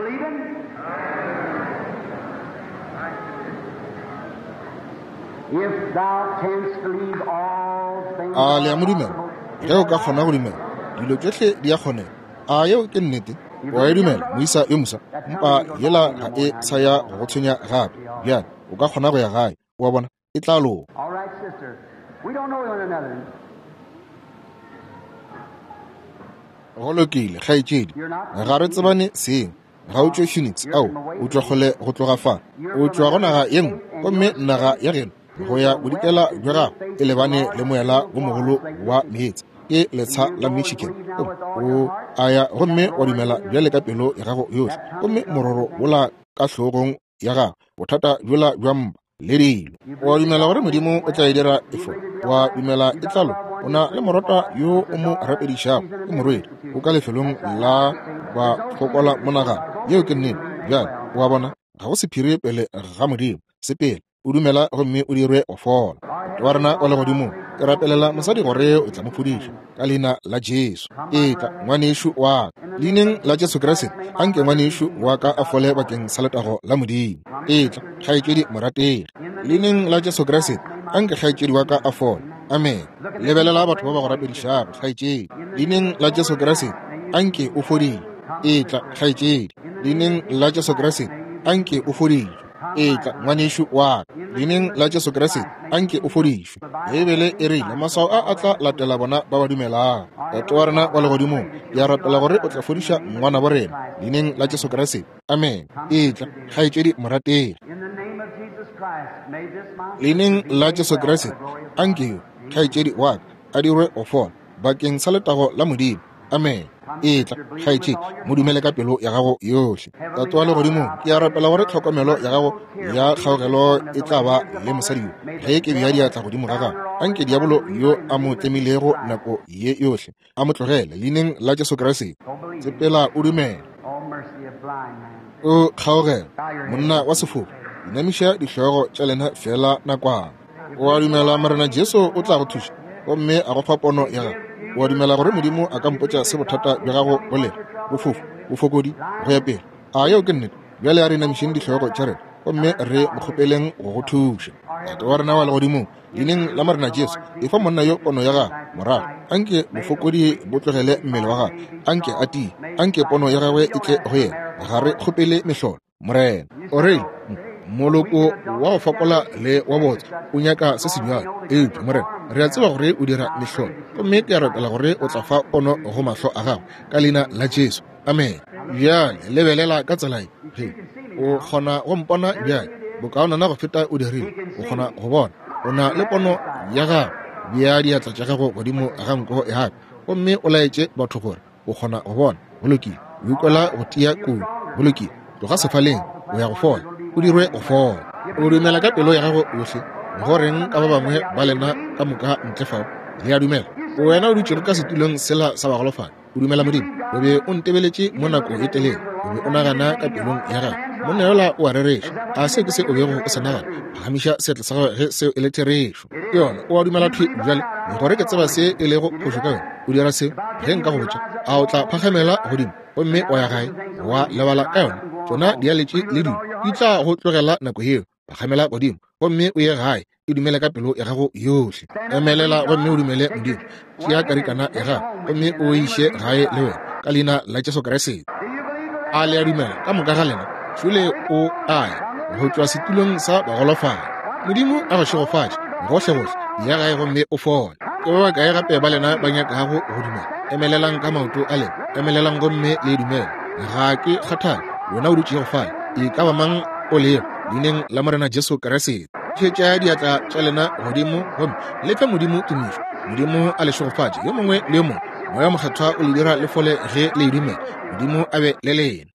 a le a mo dumela ge o ka kgona go dumela dilo tšohle di a kgonega a yeo ke nnete o a e dumela moisa yo mosa mpa yela ga e sa ya go go tshwenya gape bjale o ka kgona go ya gae o a bona e tla loga go lokile kgaetšedi ga re tsebane seng ga o tšwe Phoenix ao o tlogole go tloga fa o tšwa go naga ye nngwe gomme naga ya geno go ya bodikela bja gago e lebane le moela go mogolo wa meetse ke letsha la Michigan o a ya gomme wa dumela bjale ka pelo ya gago yohle gomme mororo wola ka hlogong ya gago bothata bjola bja mba le dilo o a dumela gore modimo o tla e dira efo wa dumela e tlalo o na le morota yo o mo rapedišago ke morwedi o ka lefelong la ba fokola monaga yeo ke nnete bjale o a bona ga go sephiri pele ga modimo sepele o dumela gomme o dirwe go fola wa rena wa legodimo ke rapelela mosadi gore o tla mo fodiša ka leina la Jesu e tla ngwanešo wa leineng la Jesu Kriste anke ngwanešo wa ka a fole bakeng sa letago la modimo e tla kgaetšedi morategi leineng la Jesu Kriste anke kgaetšedi wa ka a fole amen lebelela batho ba ba go rapedišago kgaetšedi leineng la Jesu Kriste anke o fodile e tla kgaetšedi leineng la Jesu Kriste anke o fodile e tla ngwanešo wa leineng la Jesu Kriste anke o fodišwe ebele e rile maswao a a tla latela bona ba ba dumelang batho wa rena wa legodimong ya rapela gore o tla fodiša ngwana wa rena leineng la Jesu Kriste amen e tla kgaetšedi morategi leineng la Jesu Kriste anke yo kgaetšedi wa a dirwe go fola bakeng sa letago la modimo amen e tla kgaetšedi mo dumele ka pelo ya gago yohle batho wa legodimong ke a rapela gore tlhokomelo ya gago ya kgaogelo e tla ba le mosadi yo ge ke bja diatla godimo ga gago anke diabolo yo a mo tlemilego nako ye yohle a mo tlogele leineng la Jesu Kriste tsepela o dumela o kgaogela monna wa sefofu inamiša dihlogo tša lena fela nakwana. O a dumela Morena Jesu o tla go thuša, gomme a go fa pono ya gago. O a dumela gore Modimo a ka mpotša se bothata bja gago bole bofofu bofokodi go ya pele. A yeo ke nnete, bjale a re inamišeng dihlogo tša rena, gomme re mo kgopeleng go go thuša. Ate wa rena wa legodimo leineng la Morena Jesu e fa monna yo pono ya gago morago, anke bofokodi bo tlogele mmele wa gago, anke a tie, anke pono ya gagwe e tle go yena, ga re kgopele mehlolo. Morena o re moloko wa go fokola le wa botse o nyaka se se bjalo. Eupša morena, re a tseba gore o dira mehlolo, gomme ke a rapela gore o tla fa pono go mahlo a gago ka leina la Jesu. Amen. Bjale lebelela ka tsela e, o kgona go mpona bjale bokaonana go feta o dirile, o kgona go bona o na le pono ya gago bja diatla tša gago godimo a ganko e gape, gomme o laetše batho gore o kgona go bona go lokile, o ikwela go tia kudu go lokile, tloga sefaleng o ya go fola, o dirwe go fola. O dumela ka pelo ya gago yohle, goreng ka ba bangwe ba lena ka moka ntle fao le a dumela. Wena o dutšego ka setulong sela sa bagolofane, o dumela Modimo, o be o ntebeletše mo nako e telele, o be o nagana ka pelong ya gago. Monna yola o a rereša, a se ke se o bego o se nagana, phagamiša seetla sa gago ge seo e le therešo. Ke yona o a dumela thwe bjale, gore ke tseba se e lego phošo ka wena, o dira seo ge nka go botša, a o tla phagamela godimo, gomme wa ya gae wa lebala ka yona, tšona dialetše le dimo di tla go tlogela nako yeo, phagamela godimo, gomme o ye gae e dumele ka pelo ya gago yohle. Emelela gomme o dumele Modimo, tšea karikana ya gago, gomme o iše gae le wena ka leina la Jesu Kriste. A le a dumela ka moka ga lena, šole o aya go tšwa setulong sa bagolofane. Modimo a go šegofatše gohle-gohle, ya gae gomme o fole. Ke ba bakae gape ba lena ba nyakago go dumela? Emelelang ka maoto a lena, emelelang gomme le dumela. Ga ke kgathale, wena o dutše go fala, e ka ba mang o leo leineng la Morena Jesu Kriste. Tšea diatla tša lena godimo, gomme le fe Modimo tumišo. Modimo a le šegofatše yo mongwe le yo mongwe, moya mokgethwa o le dira le fole ge le dumela, Modimo a be le lena.